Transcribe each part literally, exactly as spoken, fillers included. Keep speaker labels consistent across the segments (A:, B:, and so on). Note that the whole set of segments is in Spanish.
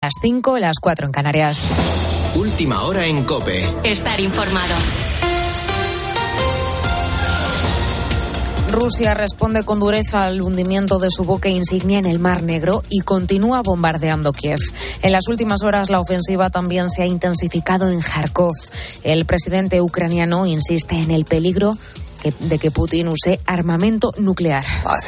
A: las cinco, las cuatro en Canarias.
B: Última hora en COPE.
C: Estar informado.
A: Rusia responde con dureza al hundimiento de su buque insignia en el Mar Negro y continúa bombardeando Kiev. En las últimas horas la ofensiva también se ha intensificado en Kharkov. El presidente ucraniano insiste en el peligro de que Putin use armamento nuclear.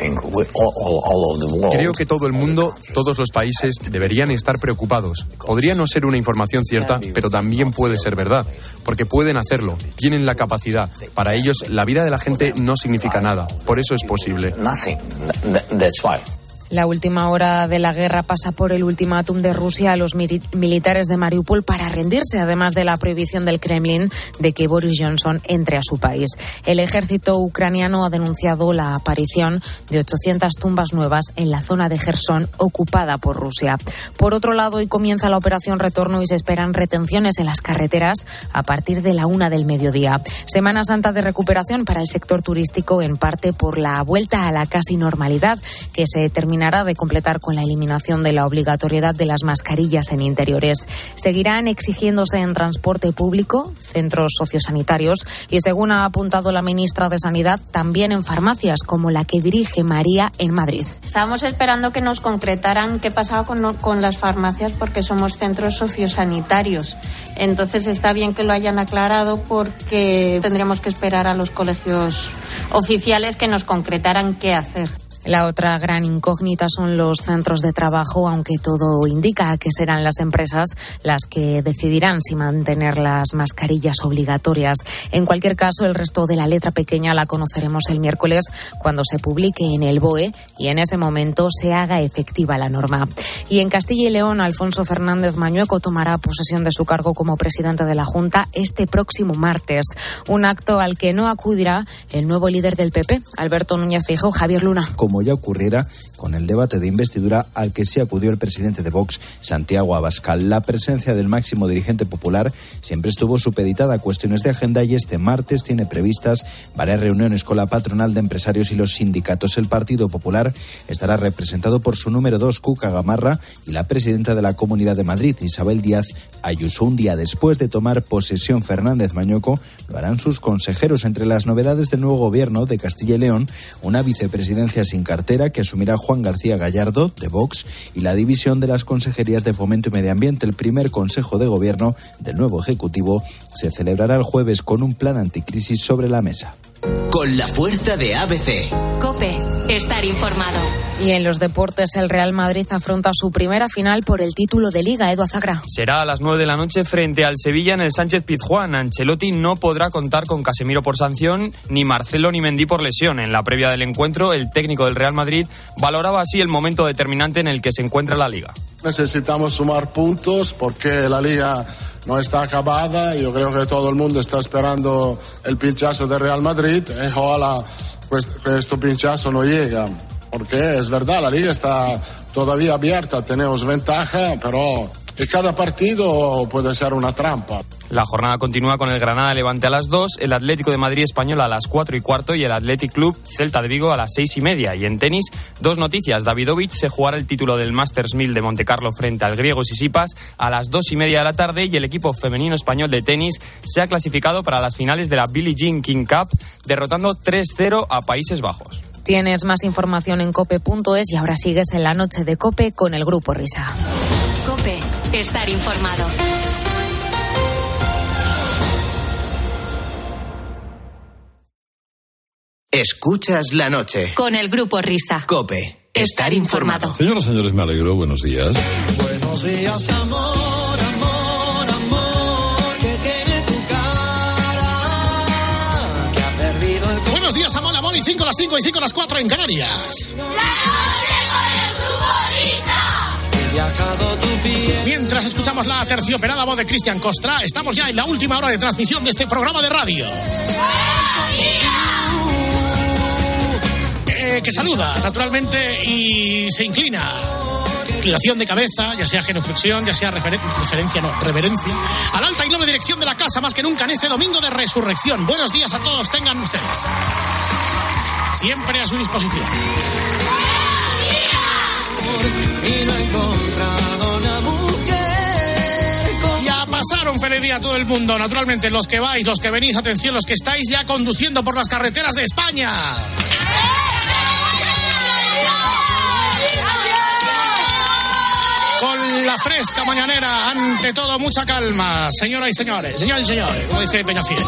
D: Creo que todo el mundo, todos los países, deberían estar preocupados. Podría no ser una información cierta, pero también puede ser verdad, porque pueden hacerlo, tienen la capacidad. Para ellos, la vida de la gente no significa nada, por eso es posible.
A: La última hora de la guerra pasa por el ultimátum de Rusia a los mili- militares de Mariupol para rendirse, además de la prohibición del Kremlin de que Boris Johnson entre a su país. El ejército ucraniano ha denunciado la aparición de ochocientas tumbas nuevas en la zona de Jersón ocupada por Rusia. Por otro lado, hoy comienza la operación Retorno y se esperan retenciones en las carreteras a partir de la una del mediodía. Semana Santa de recuperación para el sector turístico, en parte por la vuelta a la casi normalidad que se termina de completar con la eliminación de la obligatoriedad de las mascarillas en interiores. Seguirán exigiéndose en transporte público, centros sociosanitarios y, según ha apuntado la ministra de Sanidad, también en farmacias como la que dirige María en Madrid.
E: Estábamos esperando que nos concretaran qué pasaba con, con las farmacias porque somos centros sociosanitarios. Entonces está bien que lo hayan aclarado porque tendríamos que esperar a los colegios oficiales que nos concretaran qué hacer.
A: La otra gran incógnita son los centros de trabajo, aunque todo indica que serán las empresas las que decidirán si mantener las mascarillas obligatorias. En cualquier caso, el resto de la letra pequeña la conoceremos el miércoles cuando se publique en el B O E y en ese momento se haga efectiva la norma. Y en Castilla y León, Alfonso Fernández Mañueco tomará posesión de su cargo como presidente de la Junta este próximo martes, un acto al que no acudirá el nuevo líder del P P, Alberto Núñez Feijóo. Javier Luna.
F: Como ya ocurriera con el debate de investidura al que sí acudió el presidente de Vox, Santiago Abascal. La presencia del máximo dirigente popular siempre estuvo supeditada a cuestiones de agenda y este martes tiene previstas varias reuniones con la patronal de empresarios y los sindicatos. El Partido Popular estará representado por su número dos, Cuca Gamarra, y la presidenta de la Comunidad de Madrid, Isabel Díaz Ayuso. Un día después de tomar posesión Fernández Mañueco, lo harán sus consejeros. Entre las novedades del nuevo gobierno de Castilla y León, una vicepresidencia sin cartera que asumirá Juan García Gallardo, de Vox, y la división de las consejerías de Fomento y Medio Ambiente. El primer consejo de gobierno del nuevo Ejecutivo se celebrará el jueves con un plan anticrisis sobre la mesa.
B: Con la fuerza de A B C.
C: COPE. Estar informado.
A: Y en los deportes, el Real Madrid afronta su primera final por el título de Liga. Edu Azagra.
G: Será a las nueve de la noche frente al Sevilla en el Sánchez Pizjuán. Ancelotti no podrá contar con Casemiro por sanción, ni Marcelo ni Mendy por lesión. En la previa del encuentro, el técnico del Real Madrid valoraba así el momento determinante en el que se encuentra la Liga.
H: Necesitamos sumar puntos porque la Liga no está acabada. Yo creo que todo el mundo está esperando el pinchazo de Real Madrid. Eh, ojalá pues, que este pinchazo no llegue. Porque es verdad, la Liga está todavía abierta, tenemos ventaja, pero cada partido puede ser una trampa.
G: La jornada continúa con el Granada Levante a las dos, el Atlético de Madrid Español a las cuatro y cuarto y el Athletic Club Celta de Vigo a las seis y media. Y en tenis, dos noticias. Davidovich se jugará el título del Masters mil de Montecarlo frente al griego Tsitsipas a las dos y media de la tarde y el equipo femenino español de tenis se ha clasificado para las finales de la Billie Jean King Cup, derrotando tres cero a Países Bajos.
A: Tienes más información en cope punto es y ahora sigues en la noche de COPE con el Grupo Risa.
C: COPE. Estar informado.
B: Escuchas la noche.
C: Con el Grupo Risa.
B: COPE. Estar informado.
I: Señoras y señores, me alegro. Buenos días.
J: Buenos días, amor, amor, amor, que tiene tu cara, que ha perdido el...
K: Buenos días, amor, amor, y cinco a las cinco y cinco a las cuatro en Canarias.
J: La noche con el Grupo Risa. He viajado tu piel.
K: Mientras escuchamos la tercioperada voz de Cristian Costra, estamos ya en la última hora de transmisión de este programa de radio. Eh, que saluda, naturalmente, y se inclina. Inclinación de cabeza, ya sea genuflexión, ya sea referen- referencia, no, reverencia, a la alta y noble dirección de la casa, más que nunca en este domingo de resurrección. Buenos días a todos, tengan ustedes. Siempre a su disposición.
J: Y no he encontrado una mujer
K: un feliz día a todo el mundo. Naturalmente, los que vais, los que venís, atención, los que estáis ya conduciendo por las carreteras de España. Con la fresca mañanera, ante todo, mucha calma. Señoras y señores, señores y señores, como dice Peñafiel.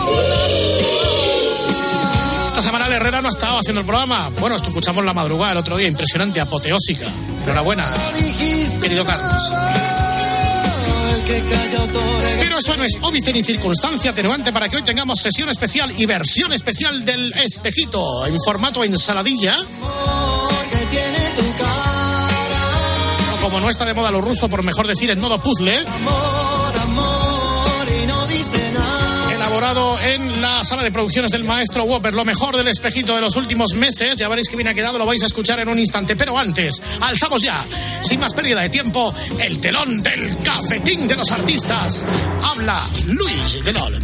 K: Esta semana el Herrera no ha estado haciendo el programa. Bueno, esto escuchamos la madrugada el otro día, impresionante, apoteósica. Enhorabuena, querido Carlos. Pero eso no es óbice ni circunstancia atenuante para que hoy tengamos sesión especial y versión especial del Espejito en formato ensaladilla. Como no está de moda lo ruso, por mejor decir en modo puzzle. Elaborado en la sala de producciones del maestro Whopper, lo mejor del Espejito de los últimos meses. Ya veréis que bien ha quedado, lo vais a escuchar en un instante. Pero antes, alzamos ya, sin más pérdida de tiempo, el telón del cafetín de los artistas. Habla Luis Guinol.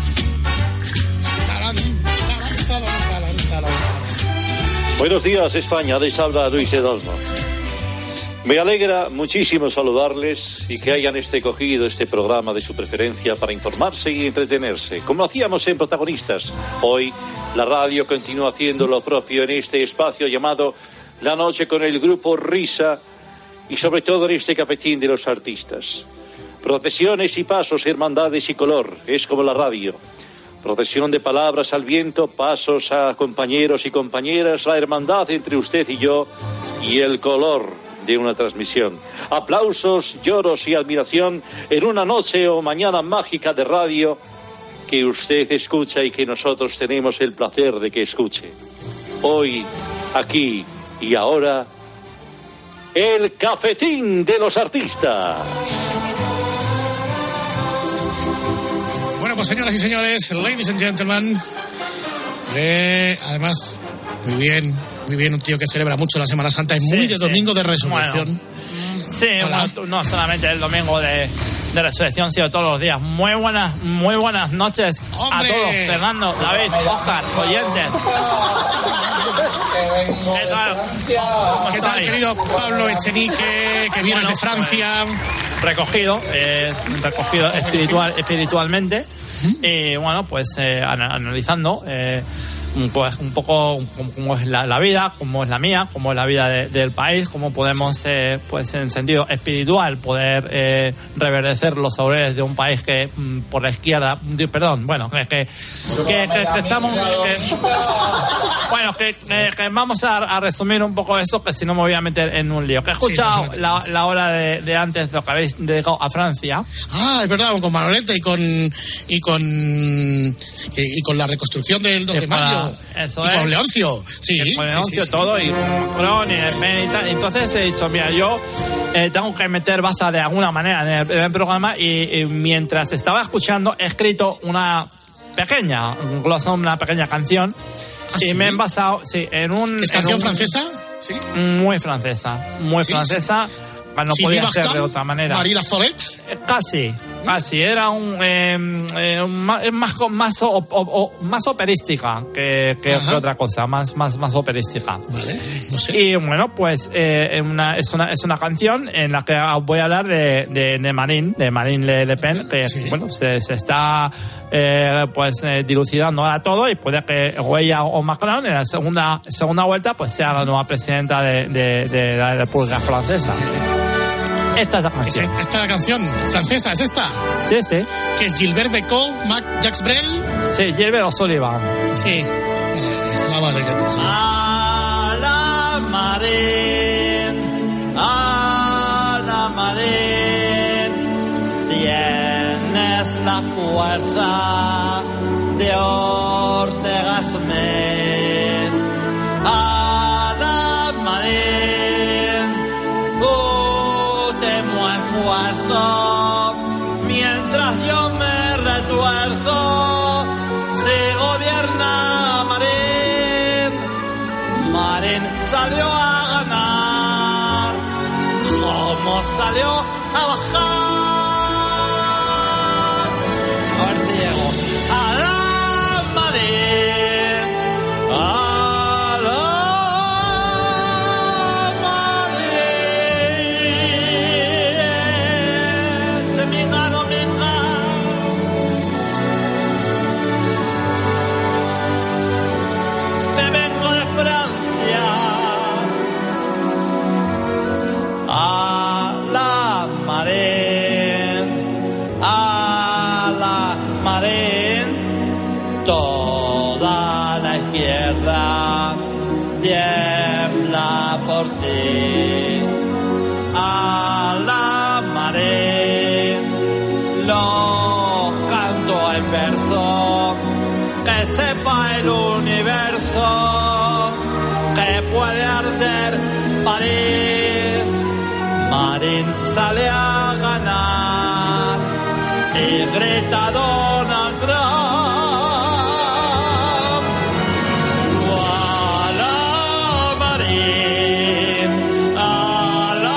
L: Buenos días, España. Les habla Luis Edolmo. Me alegra muchísimo saludarles y que hayan este cogido este programa de su preferencia para informarse y entretenerse, como hacíamos en Protagonistas. Hoy, la radio continúa haciendo lo propio en este espacio llamado La Noche con el Grupo Risa y sobre todo en este cafetín de los artistas. Procesiones y pasos, hermandades y color, es como la radio. Procesión de palabras al viento, pasos a compañeros y compañeras, la hermandad entre usted y yo y el color de una transmisión. Aplausos, lloros y admiración en una noche o mañana mágica de radio que usted escucha y que nosotros tenemos el placer de que escuche. Hoy, aquí y ahora, el cafetín de los artistas.
K: Bueno, pues señoras y señores, ladies and gentlemen, eh, además, muy bien, muy bien, un tío que celebra mucho la Semana Santa, es muy sí, de Domingo sí. de Resurrección.
M: Bueno, sí, bueno, no solamente el Domingo de, de Resurrección, sino todos los días. Muy buenas, muy buenas noches ¡Hombre! a todos, Fernando, David, Óscar, oyentes.
K: ¿Qué tal? ¿Qué tal, querido Pablo Echenique, que vienes bueno, de Francia?
M: Pues, recogido, eh, recogido espiritual, espiritualmente. ¿Mm? Y bueno, pues eh, analizando... Eh, pues un poco cómo es la, la vida, cómo es la mía, cómo es la vida de, del país, cómo podemos, eh, pues en sentido espiritual, poder eh, reverdecer los laureles de un país que mm, por la izquierda, perdón, bueno, que, que, que, que, que estamos... Que, bueno, que, que, que vamos a, a resumir un poco eso, que si no me voy a meter en un lío. Que he escuchado sí, la, la hora de, de antes de lo que habéis dedicado a Francia.
K: Ah, es verdad, con Manolete y con y con y, y con la reconstrucción del dos de mayo.
M: Eso
K: y
M: es.
K: con Leoncio, sí.
M: Y con Leoncio sí, sí, todo, sí. y con Macron y el Ben y tal. Entonces he dicho, mira, yo eh, tengo que meter baza de alguna manera en el, en el programa y, y mientras estaba escuchando he escrito una pequeña, un glosón, una pequeña canción. ¿Ah, y sí? me he basado, sí, en un...
K: ¿Es canción
M: un,
K: francesa? Sí.
M: Muy francesa, muy sí, francesa. Sí. No
K: sí,
M: podía ser de otra manera.
K: Marie Laforet.
M: Casi, casi. Era un, eh, eh, más, más, más, o, o, o, más operística que, que, que otra cosa, más, más, más operística.
K: Vale, no sé.
M: Y bueno, pues eh, una, es, una, es una canción en la que voy a hablar de, de, de Marine, de Marine Le, Le Pen, que sí. bueno, se, se está eh, pues eh, dilucidando ahora todo y puede que o ella o Macron en la segunda, segunda vuelta pues sea la nueva presidenta de, de, de la República Francesa. Esta es la canción.
K: ¿Es esta la canción francesa? ¿Es esta?
M: Sí, sí.
K: ¿Que es Gilbert Bécaud, Mac Jacques Brel?
M: Sí, Gilbert O'Sullivan.
K: Sí. Eh, la madre que te parió.
N: A la Marine, a la Marine, tienes la fuerza de Ortega Smith. A la Marine, esfuerzo, mientras yo me retuerzo, se gobierna Marín. Marín salió a ganar, como salió a bajar. A ver si llego. A la Marín, a Marín, a la Marín, toda la izquierda tiembla por ti. A la Marín, lo canto en verso, que sepa el universo que puede arder París. Marín sale a ganar y grita Donald Trump. A la Marín, a la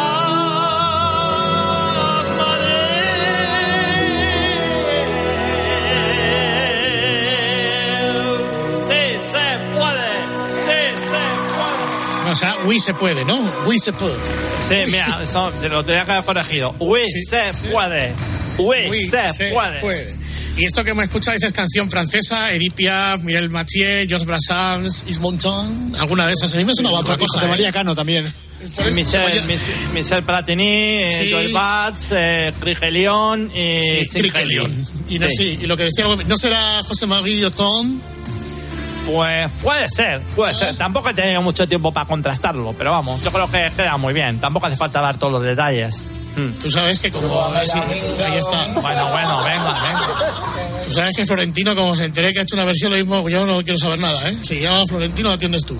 N: Marín. Sí se puede, sí se puede.
K: O sea, oui se puede, ¿no? Oui se puede.
M: Sí, mira, eso lo tenía que haber corregido. Oui,
K: Sí,
M: se
K: sí.
M: puede. Oui,
K: Oui,
M: se,
K: se
M: puede.
K: puede. Y esto que me escucha dices canción francesa, Edith Piaf, Mireille Mathieu, Georges Brassens, Yves Montand, alguna de esas. A mí me suena a otra cosa.
O: José
K: ¿eh?
O: María Cano también.
K: Por eso
M: Michel,
K: se vaya-
M: Mis- Michel Platini,
K: Sí.
M: eh, Joel Batz, eh, Crigelion y
K: Sí,
M: Sin
K: Cricelion.
M: Kelly.
K: Y, no,
M: Sí.
K: sí, y lo que decía, ¿no será José María Con?
M: Pues puede ser, puede ser. Tampoco he tenido mucho tiempo para contrastarlo, pero vamos, yo creo que queda muy bien. Tampoco hace falta dar todos los detalles. Hmm.
K: Tú sabes que como... sí, ahí está.
M: Bueno, bueno, venga, venga.
K: Tú sabes que Florentino, como se enteré que ha hecho una versión, lo mismo, yo no quiero saber nada, ¿eh? Si llama Florentino, lo atiendes tú.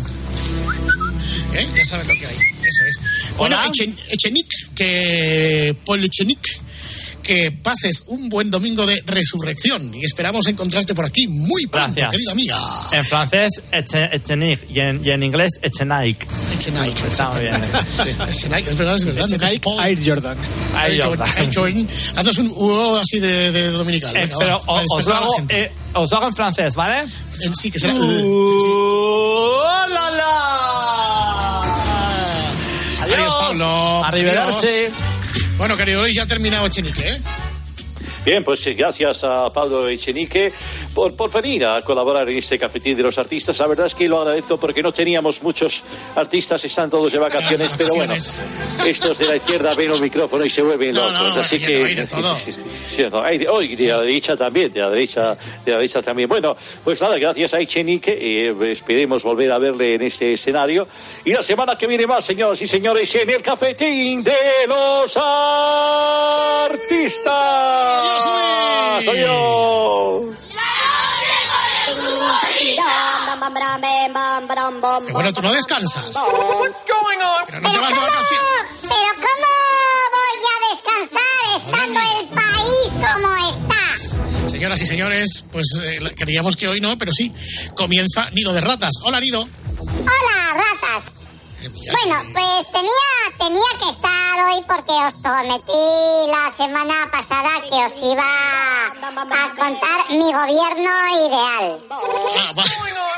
K: ¿Eh? Ya sabes lo que hay. Eso es. Bueno,
M: Hola.
K: Echen- Echenique, que... Paul Echenique, que pases un buen domingo de resurrección y esperamos encontrarte por aquí muy pronto,
M: Gracias.
K: querida amiga.
M: En francés, Eche- Echenique, y en, y en inglés, Echenique.
K: Echenique.
M: Está muy bien.
K: Echenique, es verdad, es verdad. no, que es
O: Nike,
K: Paul.
O: Air Jordan.
M: Air
K: Air
M: Jordan.
K: Jordan. Air Jordan. Haznos un U así de, de dominical.
M: Eh,
K: Venga,
M: pero
K: va, para
M: os, os, lo
K: despertar a la
M: hago,
K: gente.
M: eh, os lo hago en francés, ¿vale?
K: En sí, que será...
M: Uh, la, la.
K: Adiós, Pablo.
M: Arrivederci.
K: Adiós. Bueno, querido Luis, ya ha terminado Echenique, ¿eh?
L: Bien, pues eh, gracias a Pablo Echenique por, por venir a colaborar en este cafetín de los artistas. La verdad es que lo agradezco porque no teníamos muchos artistas, están todos de vacaciones, pero bueno, estos de la izquierda ven el micrófono y se vuelven
K: No,
L: locos,
K: no,
L: así
K: bueno,
L: que...
K: hay de todo.
L: Sí, no, hay de, hoy de la derecha también, de la derecha, de la derecha también. Bueno, pues nada, gracias a Echenique, eh, esperemos volver a verle en este escenario. Y la semana que viene más, señoras y señores, en el cafetín de los artistas. Adiós.
K: Que bueno, tú no descansas. Pero no te vas de vacaciones.
P: Pero ¿cómo voy a descansar estando el país como está?
K: Señoras y señores, pues eh, queríamos que hoy no, pero sí, comienza Nido de Ratas. Hola, Nido.
P: Hola, ratas. Bueno, pues tenía, tenía que estar hoy porque os prometí la semana pasada que os iba a contar mi gobierno ideal.
K: Ah, va.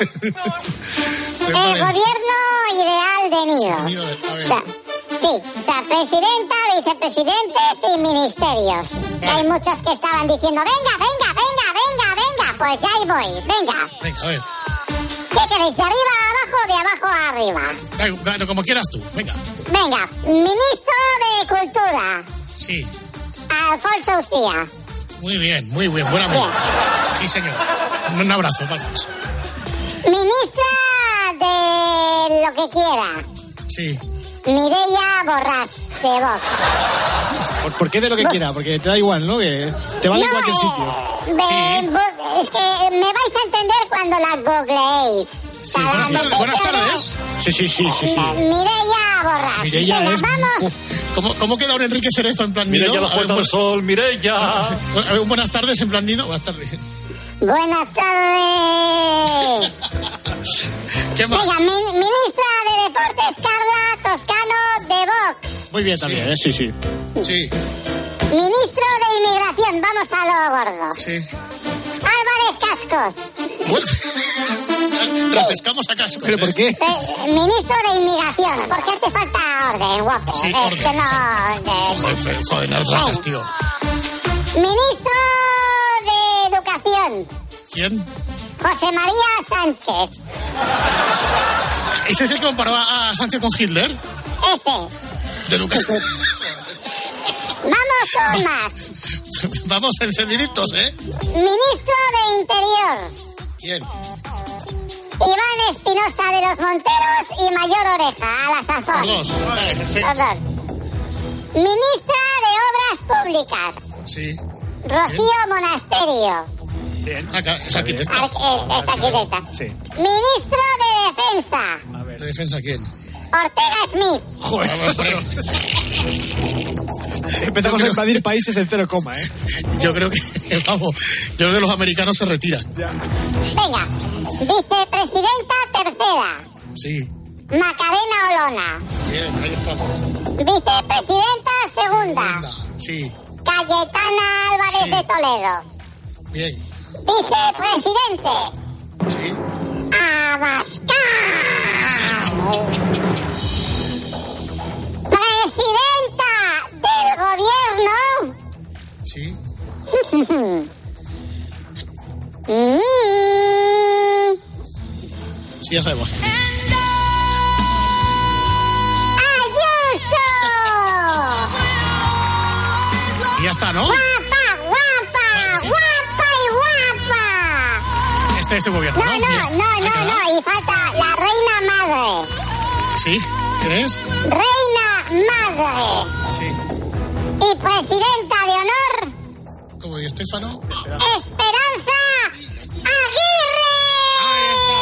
P: El gobierno ideal de Nido.
K: A ver.
P: O sea, sí, o sea, presidenta, vicepresidentes y ministerios.
K: Vale.
P: Hay muchos que estaban diciendo, venga, venga, venga, venga, venga. Pues ya ahí voy, venga.
K: Venga, a ver.
P: ¿Qué queréis, de arriba a abajo o de abajo a arriba?
K: Da- da- Como quieras tú. Venga.
P: Venga, ministro de Cultura,
K: Sí.
P: Alfonso Ucía.
K: Muy bien, muy bien. Buen amigo. Sí, señor. Un abrazo, Alfonso.
P: Ministra de lo que quiera,
K: Sí.
P: Mireia Borràs, de Vox.
O: ¿Por, por qué de lo que quiera? Porque te da igual, ¿no? Que te vale en
P: No,
O: cualquier
P: eh,
O: sitio.
P: ve- bu- Es que me vais a entender cuando la googleéis.
O: Sí,
P: Cada
O: sí, sí.
P: vez que
K: Buenas
P: quede,
K: tardes.
O: Sí, sí, sí, sí, sí.
P: Mireia Borràs.
O: Mireia
P: Venga,
O: es...
P: vamos.
O: Uf,
K: ¿Cómo, ¿Cómo queda un Enrique Cerezo en plan Nido?
L: Mireia, la
K: A ver,
L: puerta del
K: bu-
L: sol, Mireia.
K: a ver, buenas tardes en plan Nido. Buenas tardes.
P: Buenas tardes.
K: ¿Qué más?
P: Venga, mi- ministra de Deportes, Carla Toscano, de Vox.
O: muy bien también, ¿eh? Sí, sí.
K: Sí,
P: Ministro de Inmigración, vamos a lo gordo.
K: sí.
P: Álvarez Cascos.
K: Bueno, refrescamos a cascos.
O: ¿Pero
K: ¿eh?
O: por qué?
P: Eh, ministro de Inmigración, porque hace falta orden, guapo.
K: Sí,
P: Es
K: orden,
P: que no,
K: sí.
P: de-
K: Joder, joder, no tratas, tío.
P: Ministro de Educación,
K: ¿Quién?
P: José María Sánchez.
K: ¿Ese es el que comparó a a Sánchez con Hitler?
P: Ese.
K: De educación.
P: Vamos con más.
K: Vamos encendiditos, ¿eh?
P: Ministro de Interior.
K: Bien.
P: Iván Espinosa de los Monteros y Mayor Oreja, a la sazón.
K: Los dos. Vale, perfecto.
P: Los dos. Ministra de Obras Públicas.
K: Sí.
P: Rocío Monasterio.
K: Bien. Acá, es arquitecta.
P: Ar- eh, es arquitecta.
K: Sí.
P: Ministro de Defensa.
K: ¿De defensa quién?
P: Ortega Smith.
K: Joder. Vamos, pero...
O: Empezamos a invadir países en cero coma, ¿eh?
K: Yo creo que, vamos, yo creo que los americanos se retiran.
P: Venga. Vicepresidenta tercera.
K: Sí.
P: Macarena Olona.
K: Bien, ahí estamos.
P: Vicepresidenta segunda.
K: Segunda. Sí.
P: Cayetana Álvarez
K: Sí.
P: de Toledo.
K: Bien.
P: Vicepresidente.
K: Sí.
P: Abascal. Presidenta del gobierno.
K: Sí.
P: Mm.
K: Sí, ya sabemos.
P: ¡Ayuso!
K: Y ya está, ¿no?
P: ¡Guapa, guapa!
K: Vale, sí.
P: ¡Guapa y guapa!
K: Este es tu gobierno,
P: No,
K: ¿no?
P: no,
K: Y ya está.
P: no,
K: Ahí
P: no,
K: queda.
P: no. Y falta la reina madre.
K: Sí. ¿Quién es?
P: Reina madre.
K: Sí.
P: Y presidenta de honor,
K: Como Di Stéfano.
P: Esperanza Aguirre.
K: Ahí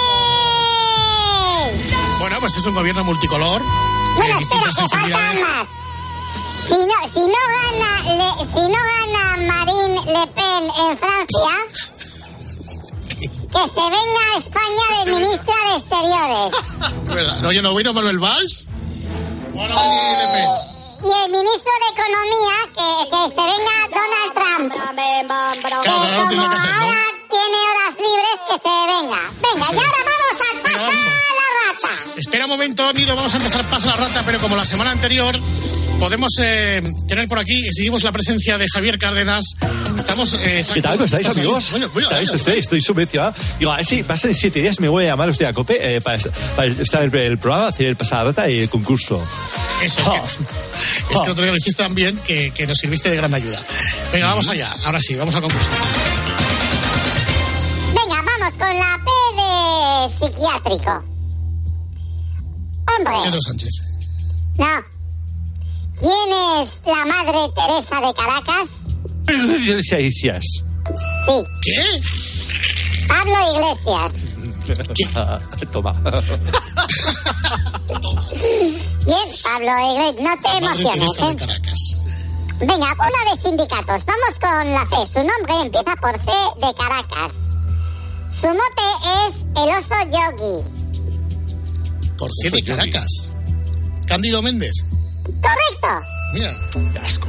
K: estamos. Bueno, pues es un gobierno multicolor.
P: Bueno,
K: de
P: espera,
K: distintas
P: que falta
K: sensibilidades.
P: más. Si no, si no gana, Le, si no gana Marine Le Pen en Francia, que se venga a España de
K: Se
P: ministra de Exteriores.
K: ¿Verdad? ¿No, yo no vino Manuel Valls? Bueno, Marine Le Pen.
P: Y el ministro de Economía, que, que se venga Donald Trump.
K: Claro,
P: Que
K: no tiene
P: como
K: nada que hacer, ¿no?
P: ahora tiene horas libres, que se venga. Venga, y ahora vamos al
K: Venga,
P: Pasa
K: vamos.
P: la Rata.
K: Espera un momento, Nido, vamos a empezar Pasa la Rata, pero como la semana anterior podemos eh, tener por aquí, seguimos la presencia de Javier Cárdenas. Estamos... Eh,
Q: ¿Qué tal? ¿Cómo estáis,
K: ¿Estás ahí?
Q: amigos?
K: Bueno, bueno,
Q: ¿Estáis?
K: vaya,
Q: Estoy, estoy subvencionado. Digo, a ver si pasan siete días me voy a llamar usted a COPE eh, para, para estar en el programa, hacer el Pasada Rata y el concurso.
K: Eso es que, es que el otro día lo hiciste tan bien que, que nos sirviste de gran ayuda. Venga, vamos allá. Ahora sí, vamos al concurso.
P: Venga, vamos con la P de psiquiátrico. Hombre,
K: Pedro Sánchez.
P: no. ¿Quién es la madre Teresa de Caracas?
Q: Iglesias.
P: Sí,
K: ¿Qué?
P: Pablo Iglesias.
Q: Toma.
P: Bien, Pablo Iglesias, no te
K: Madre
P: emociones,
K: Teresa de
P: ¿eh?
K: Caracas.
P: Venga, una de sindicatos. Vamos con la C. Su nombre empieza por C de Caracas. Su mote es el oso yogi.
K: Por C de Caracas. Cándido Méndez.
P: Correcto.
K: Mira.
Q: Qué asco.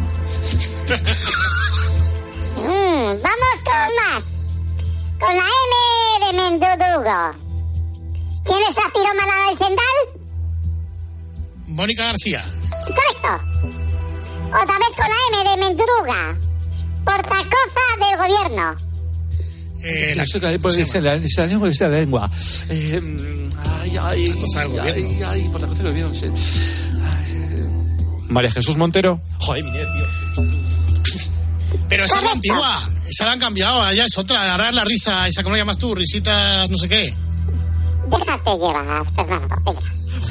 P: Mm, vamos con más. Con la M de Mendudugo. ¿Quién es la piromana del Sendal?
K: Mónica García.
P: Correcto. Otra vez con la M de Mendruga. Portacoza del gobierno.
K: Eh, la,
Q: Eso que hay
K: ¿cómo
Q: por
K: se
Q: esa
K: llama?
Q: la esa lengua, esa lengua. Eh, ay, ay,
K: La cosa del gobierno.
Q: ay, ay, por la cosa del gobierno, sí. Ay, María Jesús Montero. Joder, mi tío.
K: Pero esa es la
P: Correcto.
K: antigua. Esa la han cambiado. Ya es otra. Ahora es la risa. Esa, ¿cómo la llamas tú? Risita, no sé qué.
P: Déjate llevar, Fernando. Venga.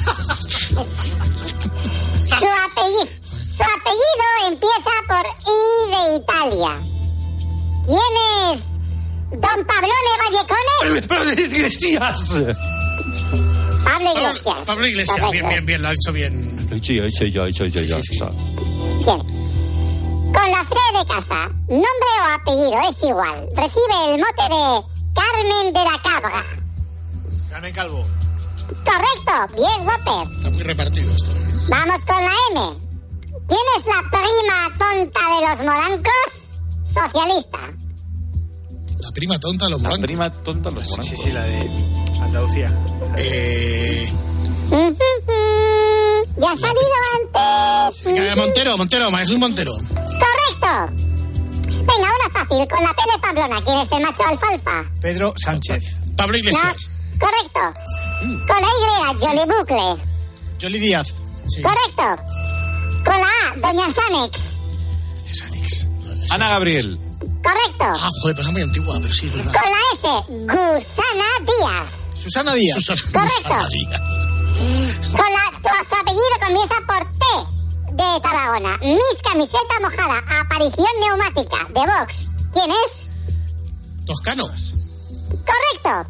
P: Su apellido, su apellido empieza por I de Italia. ¿Quién es Don Pablone Vallecones?
Q: Pero de Iglesias.
P: Pablo
K: Pablo,
P: Iglesias.
K: Pablo Iglesias.
P: Correcto.
K: Bien, bien, bien. Lo ha dicho bien.
Q: Lo he hecho yo, lo he hecho yo, lo he hecho yo.
K: Sí,
Q: yo.
K: sí, sí.
P: Bien. Con la C de casa, nombre o apellido es igual. Recibe el mote de Carmen de la Cabra.
O: Carmen Calvo.
P: Correcto. Bien, Whopper.
K: Está muy repartido esto. ¿eh?
P: Vamos con la M. ¿Quién es la prima tonta de los morancos? Socialista.
K: La prima tonta de los
Q: La
K: morancos.
Q: prima tonta los
O: Sí,
Q: morancos.
O: sí, la de Andalucía.
K: Eh,
P: Ya ha salido antes.
K: eh, Montero, Montero, Jesús Montero.
P: Correcto. Venga, una fácil. Con la P de Pamplona. ¿Quién es el macho alfalfa?
O: Pedro Sánchez.
K: Pablo
P: No.
K: Iglesias.
P: Correcto. Con la Y, Jolly Bucle.
O: Yoli Díaz.
K: Sí.
P: Correcto. Con la A, Doña Sanex.
K: X.
Q: Ana Gabriel.
P: Correcto.
K: Ah, joder, pues es muy antigua, pero sí, es verdad.
P: Con la S, Gusana Díaz.
K: Susana Díaz. Susana,
P: Correcto.
K: Susana Díaz.
P: Con la, tu, su apellido comienza por T de Tarragona. Miss Camiseta Mojada, aparición neumática de Vox. ¿Quién es?
K: Toscano.
P: Correcto.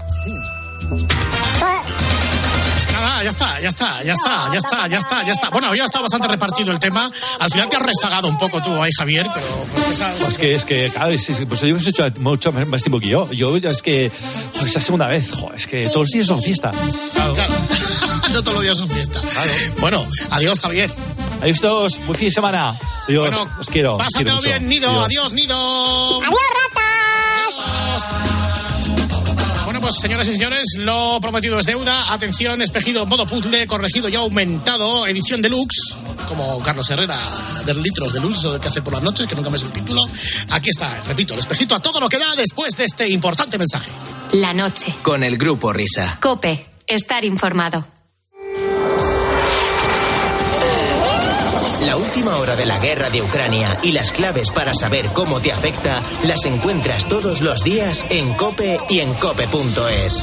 P: Co-
K: Nada, ya está, ya está, ya está, ya está, ya está, ya está. Bueno, ya está bastante repartido el tema. Al final te has rezagado un poco tú ahí, Javier, pero... Pues, esa...
Q: Pues que es que, claro, es, es, pues yo hemos hecho mucho más tiempo que yo. Yo es que, joder, es la segunda vez, joder, es que todos los días son fiesta.
K: Claro. Claro. No todos los días son fiesta. Claro. Bueno, adiós, Javier.
Q: Adiós todos, buen fin de semana. Adiós, bueno, os quiero.
K: Pásatelo
Q: os quiero
K: bien, Nido. Adiós, adiós Nido.
P: Adiós, ratas.
K: Adiós. Bueno, pues señoras y señores, lo prometido es deuda. Atención, espejido modo puzzle, corregido y aumentado, edición deluxe, como Carlos Herrera de Litros Deluxe, eso que hace por las noches, que nunca me sé el título. Aquí está, repito, el espejito a todo lo que da después de este importante mensaje.
C: La noche.
B: Con el Grupo Risa.
C: COPE. Estar informado.
B: La última hora de la guerra de Ucrania y las claves para saber cómo te afecta las encuentras todos los días en COPE y en cope punto es.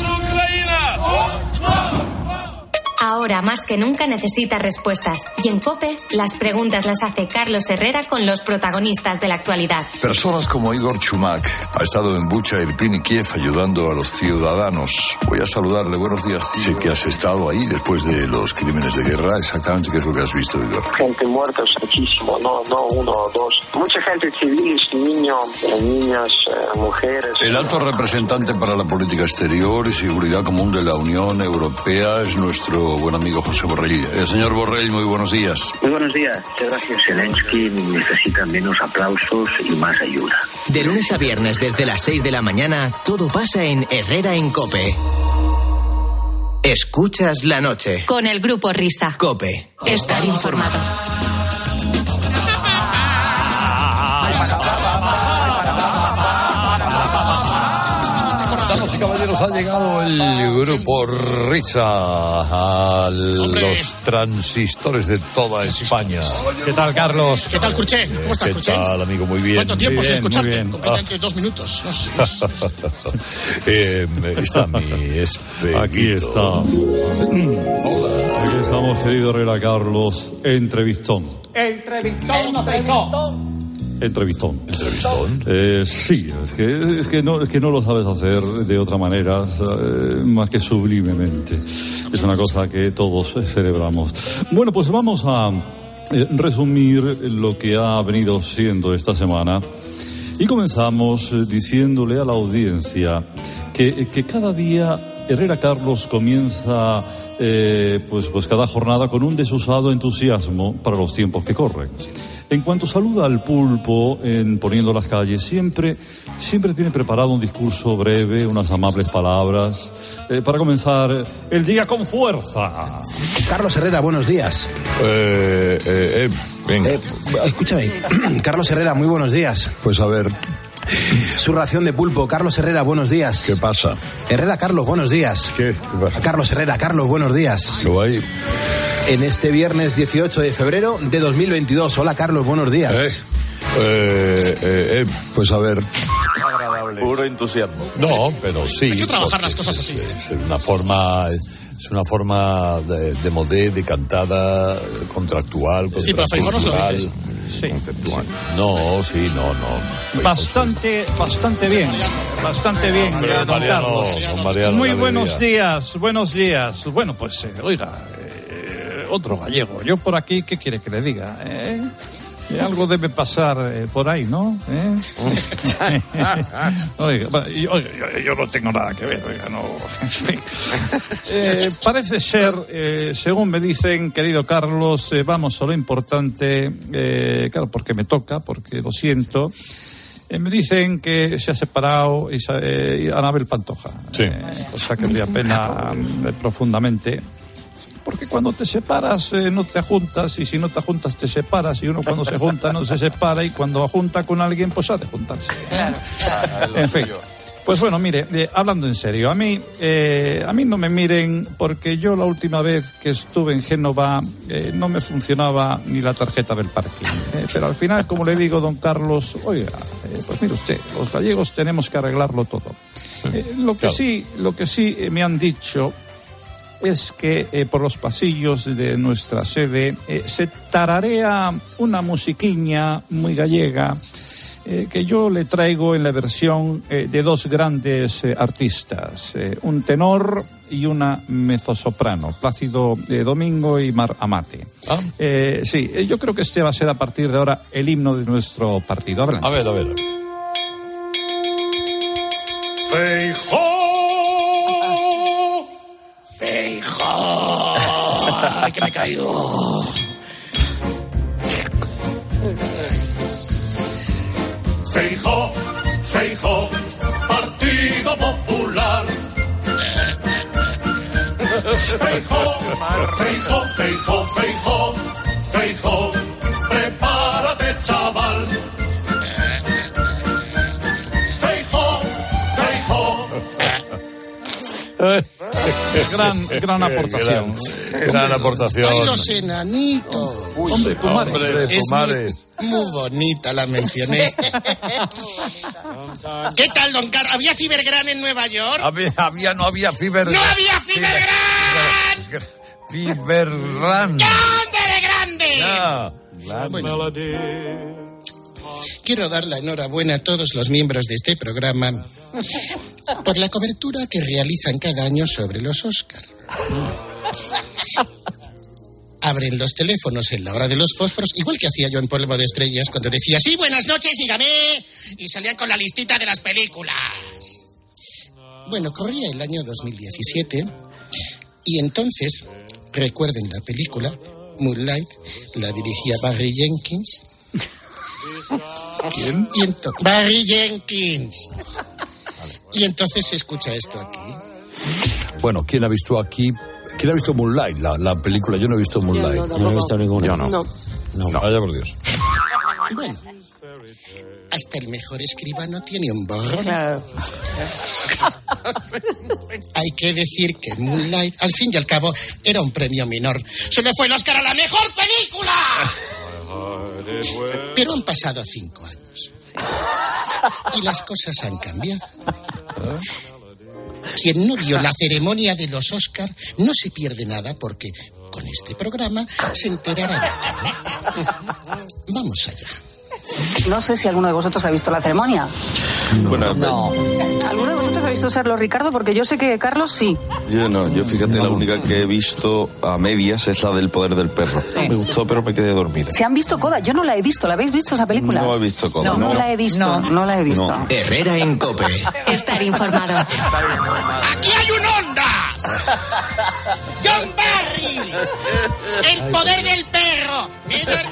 C: Ahora más que nunca necesita respuestas. Y en COPE, las preguntas las hace Carlos Herrera con los protagonistas de la actualidad.
I: Personas como Igor Chumak ha estado en Bucha, Irpin y Kiev ayudando a los ciudadanos. Voy a saludarle. Buenos días. Sé que has estado ahí después de los crímenes de guerra. Exactamente qué es lo que has visto, Igor.
R: Gente muerta, muchísimo. No, no uno o dos. Mucha gente civil, niños, niñas, eh, mujeres.
I: El alto representante para la política exterior y seguridad común de la Unión Europea es nuestro buen amigo José Borrell. Eh, señor Borrell, muy buenos días.
S: Muy buenos días. Gracias. Zelensky necesita menos aplausos y más ayuda.
B: De lunes a viernes desde las seis de la mañana, todo pasa en Herrera en COPE. Escuchas la noche.
C: Con el Grupo Risa.
B: COPE. Estar informado.
I: Damas y caballeros, ha llegado el Grupo Risa a los transistores de toda España.
Q: ¿Qué tal, Carlos?
K: ¿Qué tal, Curché? ¿Cómo estás, Curché?
I: ¿Qué tal, amigo? Muy bien.
K: ¿Cuánto tiempo
I: muy
K: sin
I: bien,
K: escucharte? Completamente dos minutos. No sé, no sé.
I: eh, está mi espejito.
T: Aquí está. Hola. Aquí estamos, querido Herrera Carlos. Entrevistón.
M: Entrevistón, no entrevistón.
T: Entrevistón.
I: ¿Entrevistón?
T: Eh, sí, es que, es, que no, es que no lo sabes hacer de otra manera, eh, más que sublimemente. Es una cosa que todos celebramos. Bueno, pues vamos a eh, resumir lo que ha venido siendo esta semana. Y comenzamos eh, diciéndole a la audiencia que, que cada día Herrera Carlos comienza eh, pues, pues cada jornada con un desusado entusiasmo para los tiempos que corren. En cuanto saluda al pulpo en Poniendo las Calles, siempre, siempre tiene preparado un discurso breve, unas amables palabras, eh, para comenzar el día con fuerza.
O: Carlos Herrera, buenos días.
I: Eh, eh, eh, venga.
O: Eh, escúchame, Carlos Herrera, muy buenos días.
I: Pues a ver.
O: Su ración de pulpo. Carlos Herrera, buenos días.
I: ¿Qué pasa?
O: Herrera, Carlos, buenos días.
I: ¿Qué? ¿Qué pasa?
O: Carlos Herrera, Carlos, buenos días.
I: ¿Qué va ahí?
O: En este viernes dieciocho de febrero de dos mil veintidós. Hola, Carlos, buenos días.
I: Eh, eh, eh, pues a ver.
U: Agradable. Puro entusiasmo.
I: No, pero sí.
K: Hay que trabajar las cosas así.
I: Es una forma... Es una forma de, de modé, de cantada, contractual.
K: Sí, pero Feijóo no se lo dice.
Q: Sí.
I: Conceptual. No, sí, no, no.
M: Bastante, bastante bien. Bastante bien,
I: Hombre,
M: don
I: Mariano,
M: Carlos.
I: don Mariano,
M: Muy
I: alegría.
M: buenos días, buenos días. Bueno, pues, eh, oiga, eh, otro gallego. Yo por aquí, ¿qué quiere que le diga? ¿Eh? Eh, algo debe pasar eh, por ahí, ¿no? ¿Eh? oiga, va, yo, oiga yo, yo no tengo nada que ver, oiga, no. En fin. Eh, parece ser, eh, según me dicen, querido Carlos, eh, vamos a lo importante, eh, claro, porque me toca, porque lo siento. Eh, me dicen que se ha separado Isa, eh, Anabel Pantoja.
I: Sí.
M: Eh, cosa que me da pena eh, profundamente. Porque cuando te separas eh, no te juntas, y si no te juntas te separas, y uno cuando se junta no se separa, y cuando junta con alguien pues ha de juntarse. ¿eh? En fin,
T: Pues bueno, mire, eh, hablando en serio, a mí eh, a mí no me miren porque yo la última vez que estuve en Génova eh, no me funcionaba ni la tarjeta del parking. Eh, pero al final, como le digo, don Carlos, oiga, eh, pues mire usted, los gallegos tenemos que arreglarlo todo. Eh, lo que
Q: Claro.
T: sí, lo que sí eh, me han dicho es que eh, por los pasillos de nuestra sede eh, se tararea una musiquiña muy gallega eh, que yo le traigo en la versión eh, de dos grandes eh, artistas, eh, un tenor y una mezzosoprano, Plácido eh, Domingo y Mar Amate.
Q: Ah.
T: Eh, sí, eh, yo creo que este va a ser a partir de ahora el himno de nuestro partido. Adelante.
Q: A ver, a ver.
K: Feijó. Feijó. Ay, que me caigo.
J: Feijó, Feijó, Partido Popular. Feijó, Feijó, Feijó, Feijó, Feijó, prepárate, chaval. Feijó, Feijó.
T: Gran, gran aportación.
Q: Gran, gran aportación.
K: Ay, los enanitos.
Q: Uy, hombre, Pumares. Hombre,
K: Es
Q: Pumares.
K: muy, muy bonita la mención esta. ¿Qué tal, don Carlos? ¿Había Cibergran en Nueva York?
Q: Había, había, no había Fiber.
K: ¡No había Cibergran!
Q: Fiberran.
K: ¡Grande de grande!
Q: Ah,
K: Bueno, quiero dar la enhorabuena a todos los miembros de este programa por la cobertura que realizan cada año sobre los Oscar. Abren los teléfonos en la hora de los fósforos, igual que hacía yo en Polvo de Estrellas cuando decía, sí, buenas noches, dígame, y salían con la listita de las películas. Bueno, corría el año dos mil diecisiete y entonces, recuerden la película, Moonlight, la dirigía Barry Jenkins.
T: ¿Quién?
K: Y ento- Barry Jenkins. Y entonces se escucha esto aquí.
Q: Bueno, ¿quién ha visto aquí? ¿Quién ha visto Moonlight, la, la película? Yo no he visto Moonlight.
K: Yo no, Yo no he visto ninguna.
Q: Yo no.
K: No.
Q: No, vaya por Dios.
K: Bueno, hasta el mejor escribano tiene un borrón. Hay que decir que Moonlight, al fin y al cabo, era un premio menor. Se le fue el Oscar a la mejor película. Pero han pasado cinco años. Y las cosas han cambiado. Quien no vio la ceremonia de los Oscar no se pierde nada porque con este programa se enterará de todo. Vamos allá.
D: No sé si alguno de vosotros ha visto la ceremonia.
U: Bueno, no.
D: ¿Alguno de vosotros ha visto serlo, Ricardo? Porque yo sé que Carlos sí.
U: Yo no, yo fíjate, la única que he visto a medias es la del poder del perro. Me gustó, pero me quedé dormida.
D: Se han visto Coda. Yo no la he visto. ¿La habéis visto esa película?
U: No he visto Coda.
D: No, no,
U: no.
D: la he visto. No, no la he visto.
U: No.
B: Herrera en COPE.
C: Estar informado.
K: ¡Aquí hay un Ondas! ¡John Barry! ¡El poder del perro! ¡Mira!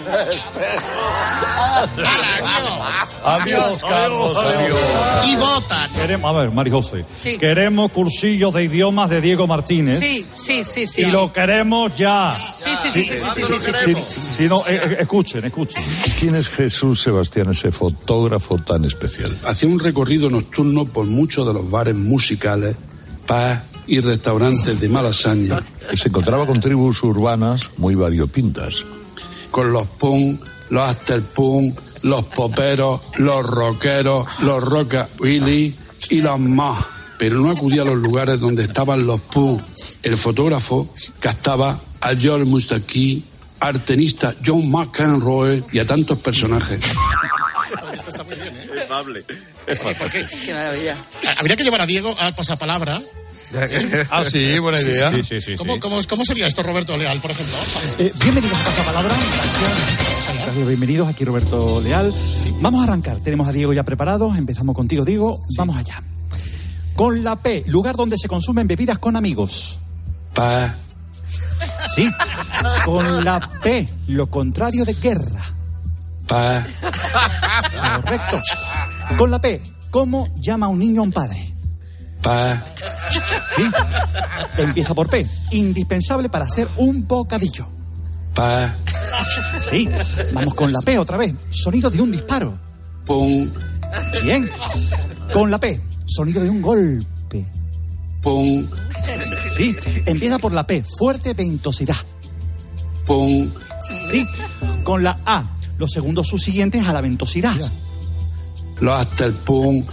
Q: Adiós, Carlos, adiós.
K: Y votan.
T: Queremos, a ver, Mari José,
D: Sí.
T: queremos cursillos de idiomas de Diego Martínez.
D: Sí, sí, sí, sí.
T: Y lo queremos ya.
D: Sí, sí, sí, sí, sí, sí, sí, sí, sí.
T: Si, si no, eh, eh, escuchen, escuchen.
V: ¿Quién es Jesús Sebastián, ese fotógrafo tan especial?
W: Hacía un recorrido nocturno por muchos de los bares musicales, pubs y restaurantes de Malasaña.
V: Y se encontraba con tribus urbanas muy variopintas.
W: Con los punk, los afterpunk, los poperos, los rockeros, los rockabilly y los más. Pero no acudía a los lugares donde estaban los punk. El fotógrafo captaba a George Mustaki, al tenista John McEnroe y a tantos personajes.
K: Esto está muy bien, ¿eh?
U: Amable.
K: ¿Por qué?
D: Qué maravilla.
K: Habría que llevar a Diego al pasapalabra.
Q: Ah, sí, buena idea.
T: Sí, sí, sí.
K: ¿Cómo,
T: sí.
K: cómo, ¿Cómo sería esto, Roberto Leal, por ejemplo?
T: Eh, bienvenidos a Pasapalabra. Gracias. Gracias, bienvenidos aquí, Roberto Leal. Vamos a arrancar. Tenemos a Diego ya preparado. Empezamos contigo, Diego. Vamos allá. Con la P, lugar donde se consumen bebidas con amigos.
W: Pa,
T: Sí. Con la P, lo contrario de guerra.
W: pa,
T: Correcto. Con la P, ¿cómo llama un niño a un padre?
W: pa,
T: Sí. Empieza por P, indispensable para hacer un bocadillo.
W: pa,
T: Sí. Vamos con la P otra vez, sonido de un disparo.
W: pum,
T: Bien. Con la P,
M: sonido de un golpe.
W: Pum,
M: Sí, empieza por la P, fuerte ventosidad.
W: pum,
M: Sí, con la A, los segundos subsiguientes a la ventosidad.
W: los hasta el pum,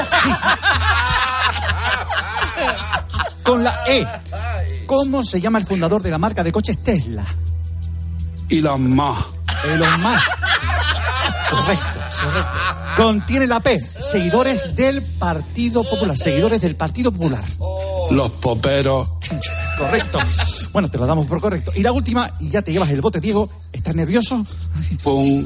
M: Con la E, ¿cómo se llama el fundador de la marca de coches Tesla?
W: y los más.
M: Elon Musk. Correcto. Contiene la P, seguidores del Partido Popular, seguidores del Partido Popular.
W: Los poperos.
M: Correcto. Bueno, te lo damos por correcto. Y la última, y ya te llevas el bote, Diego. ¿Estás nervioso?
W: Pum.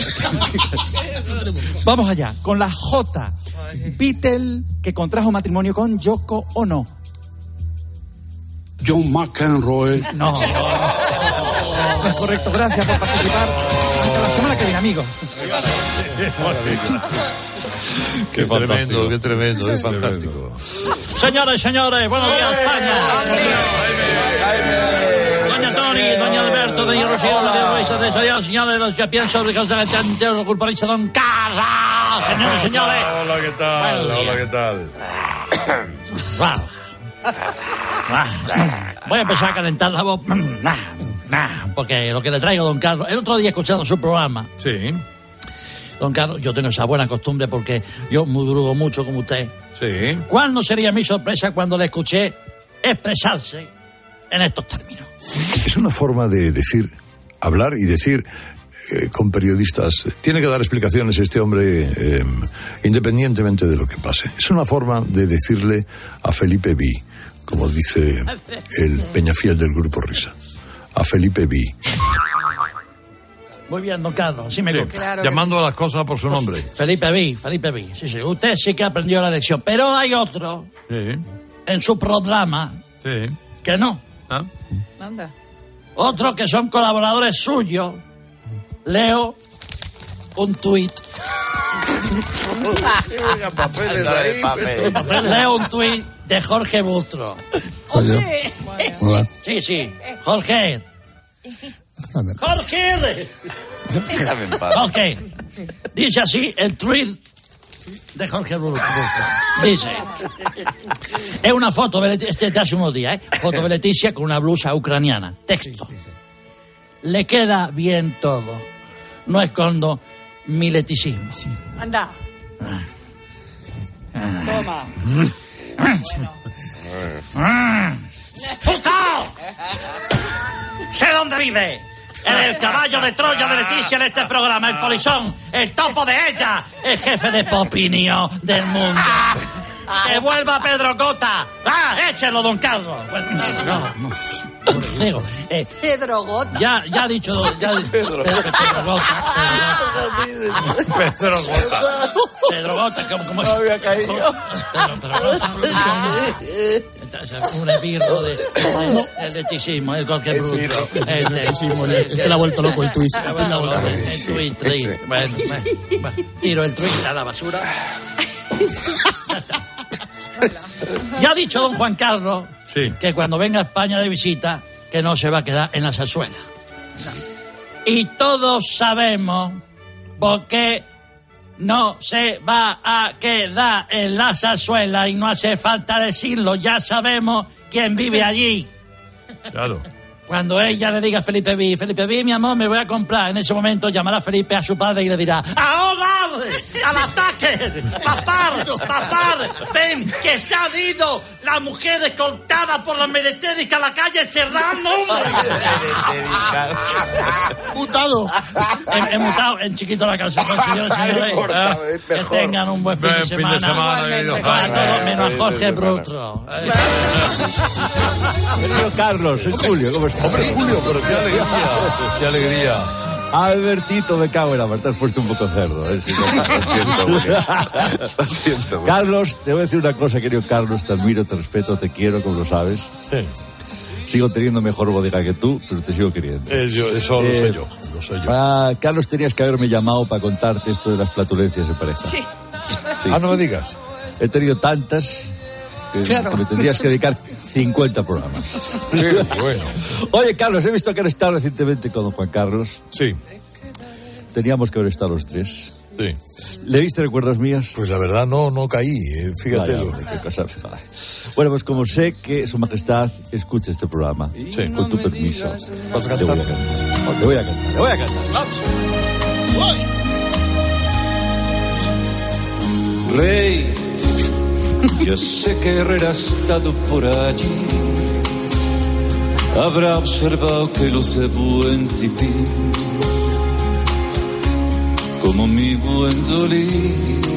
M: Vamos allá, con la J. Beatle, que contrajo matrimonio con Yoko Ono.
W: John McEnroe.
M: No. No es correcto, gracias por participar. Hasta la semana que viene, amigo.
V: Qué tremendo, qué tremendo, qué fantástico.
E: Señores, señores, buenos días, España. Doña Toni, doña Alberto, doña Rocío, doña Luisa, de Sayán, señores, los que piensan de que los culparistas don Carlos. Señores, señores.
V: Hola, ¿qué tal? Hola, ¿qué tal?
E: Voy a empezar a calentar la voz. Porque lo que le traigo, don Carlos, el otro día escuchando su programa.
V: Sí.
E: Don Carlos, yo tengo esa buena costumbre porque yo mudrugo mucho como usted.
V: Sí.
E: ¿Cuál no sería mi sorpresa cuando le escuché expresarse en estos términos?
V: Es una forma de decir, hablar y decir eh, con periodistas. Tiene que dar explicaciones este hombre eh, independientemente de lo que pase. Es una forma de decirle a Felipe B, como dice el Peñafiel del Grupo Risa. A Felipe B.
E: Muy bien, don Carlos, sí me gusta.
V: Claro, llamando a las cosas por su nombre.
E: Felipe B, Felipe B. Sí, sí, usted sí que aprendió la lección. Pero hay otro
V: Sí.
E: en su programa
V: Sí.
E: que no.
V: ¿Ah?
A: Anda.
E: Otros que son colaboradores suyos. Leo un tuit. Leo un tuit de Jorge Butro.
K: Oye. Hola.
E: Sí, sí. Jorge. Jorge.
U: Déjame en paz.
E: Jorge. Dice así el tuit de Jorge Butro. Dice. Es una foto, de Leticia, este de hace unos días, ¿eh? Foto de Leticia con una blusa ucraniana. Texto. Le queda bien todo. No escondo mi leticismo.
A: Anda. Toma.
E: ¡Puto! ¡Sé dónde vive! En el caballo de Troya de Leticia en este programa, el polizón, el topo de ella, el jefe de popinio del mundo. ¡Que vuelva Pedro Gota! ¡Ah, échelo, don Carlos! Bueno, no, no. Digo, eh,
A: Pedro Gota.
E: ya, ya ha dicho... Ya, Pedro, Pedro, Pedro Gota.
V: Pedro Gota.
E: Pedro Gota, ¿cómo, cómo es?
U: No había caído.
E: Pedro, Pedro Gota. Un esbirro de, de, del leticismo, el golpe bruto.
K: El leticismo, el que le ha vuelto loco el tuit.
E: El tuit, tuit. Bueno, bueno, bueno, tiro el tuit a la basura. Ya ha dicho don Juan Carlos
V: sí.
E: que cuando venga a España de visita, que no se va a quedar en la zarzuela. Y todos sabemos por qué no se va a quedar en la zarzuela y no hace falta decirlo, ya sabemos quién vive allí.
V: Claro.
E: Cuando ella le diga a Felipe B, Felipe B, mi amor, me voy a comprar. En ese momento llamará Felipe a su padre y le dirá, ¡ahora! ¡Al ataque! ¡Papá! ¡Papá! ¡Ven! ¡Que se ha ido la mujer escoltada por la meretérica a la calle Serrano!
K: Mutado.
E: He, he mutado en chiquito la canción, señores, señores. Que tengan un buen fin de
V: Buen fin de
E: semana.
V: semana, querido
E: A
V: Jaime.
E: todos menos a Jorge Brutro.
V: Querido Carlos, es Julio, ¿cómo estás? Hombre, Julio, pero qué alegría. Qué alegría. Albertito, me cago en la mar, te has puesto un poco cerdo. ¿eh? Sí, no, lo siento, Julio. Lo siento. Julio. Carlos, te voy a decir una cosa, querido Carlos, te admiro, te respeto, te quiero, como lo sabes. Sí. Sigo teniendo mejor bodega que tú, pero te sigo queriendo. Eh, yo, eso lo Eh, sé yo, lo sé yo. Ah, Carlos, tenías que haberme llamado para contarte esto de las flatulencias de pareja.
A: Sí.
V: Sí. Ah, no me digas. He tenido tantas que,
A: Claro.
V: que me tendrías que dedicar cincuenta programas. Sí, bueno. Oye, Carlos, he visto que han estado recientemente con don Juan Carlos. Sí, Teníamos que haber estado los tres. sí. ¿Le viste Recuerdos Míos?
F: Pues la verdad no, no caí, eh, fíjate.
V: Vaya, hombre, qué cosa. Bueno, pues como sé que Su Majestad escucha este programa,
F: sí.
V: Con tu permiso,
F: ¿vas a
V: te
F: cantar?
V: voy a cantar. No, te voy a cantar, te voy a cantar.
J: Rey, yo sé que Herrera ha estado por allí. Habrá observado que luce buen tipín, como mi buen Dolí.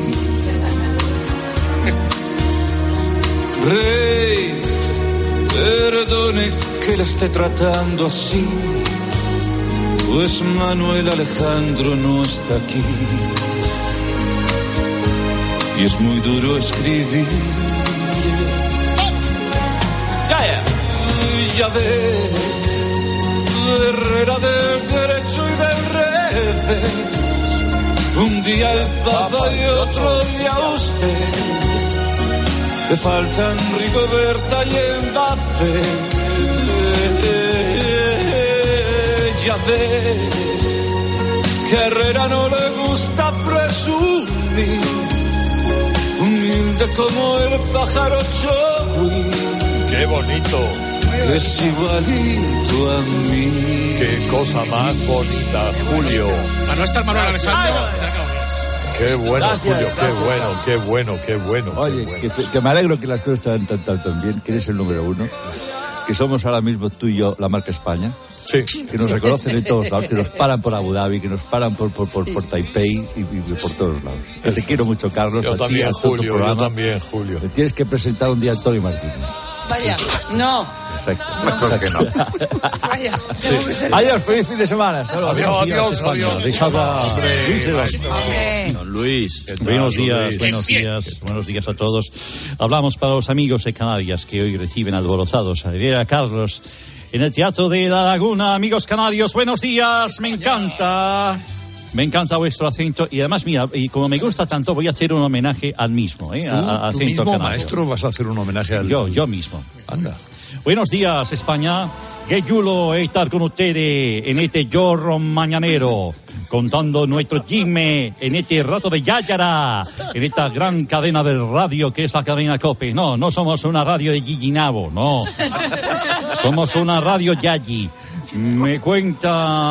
J: Rey, perdone que la esté tratando así, pues Manuel Alejandro no está aquí. Y es muy duro escribir. Ya, ya. Ya ves, Herrera del derecho y del revés. Un día el Papa y otro día usted. Le faltan Rigoberta y Mbappé. Ya ves que a Herrera no le gusta presumir, humilde como el pájaro Chowi.
F: ¡Qué bonito!
J: Que es igualito a mí.
F: ¡Qué cosa más bonita, Julio!
K: Para no estar Manuel Alejandro.
F: ¡Qué bueno,
V: Gracias,
F: Julio! ¡Qué
V: gracias.
F: bueno, qué bueno, qué bueno!
V: Oye,
F: qué bueno.
V: que, que me alegro que las cosas están tan, tan, tan bien, que eres el número uno, que somos ahora mismo tú y yo la marca España,
F: sí.
V: Que nos reconocen en todos lados, que nos paran por Abu Dhabi, que nos paran por, por, por, por Taipei y, y por todos lados. Que te quiero mucho, Carlos.
F: Yo
V: a ti,
F: también,
V: a todo tu
F: Julio, yo
V: programa.
F: también, Julio.
V: Le tienes que presentar un día a Antonio Martínez.
G: Vaya, no.
V: Perfecto.
F: Mejor que no.
G: Vaya, tengo que ser.
V: Adiós, feliz fin de semana. Hasta luego.
F: Adiós, adiós,
V: España.
F: adiós.
V: Les habla Luis Eduardo.
F: Don Luis.
V: Buenos días,
F: Luis?
V: buenos días, buenos días a todos. Hablamos para los amigos de Canarias que hoy reciben alborozados a ver a Carlos en el Teatro de la Laguna. Amigos canarios, buenos días, me encanta. Me encanta vuestro acento y además, mira, y como me gusta tanto, voy a hacer un homenaje al mismo, ¿eh? A, a
F: ¿Tú
V: acento
F: mismo,
V: canario.
F: maestro, vas a hacer un homenaje al...?
V: Yo, yo mismo.
F: Anda.
V: Buenos días, España. Qué chulo estar con ustedes en este jorro mañanero, contando nuestro chisme en este rato de yáyara, en esta gran cadena de radio que es la cadena COPE. No, no somos una radio de Gillinabo, no. Somos una radio yayi. Me cuenta...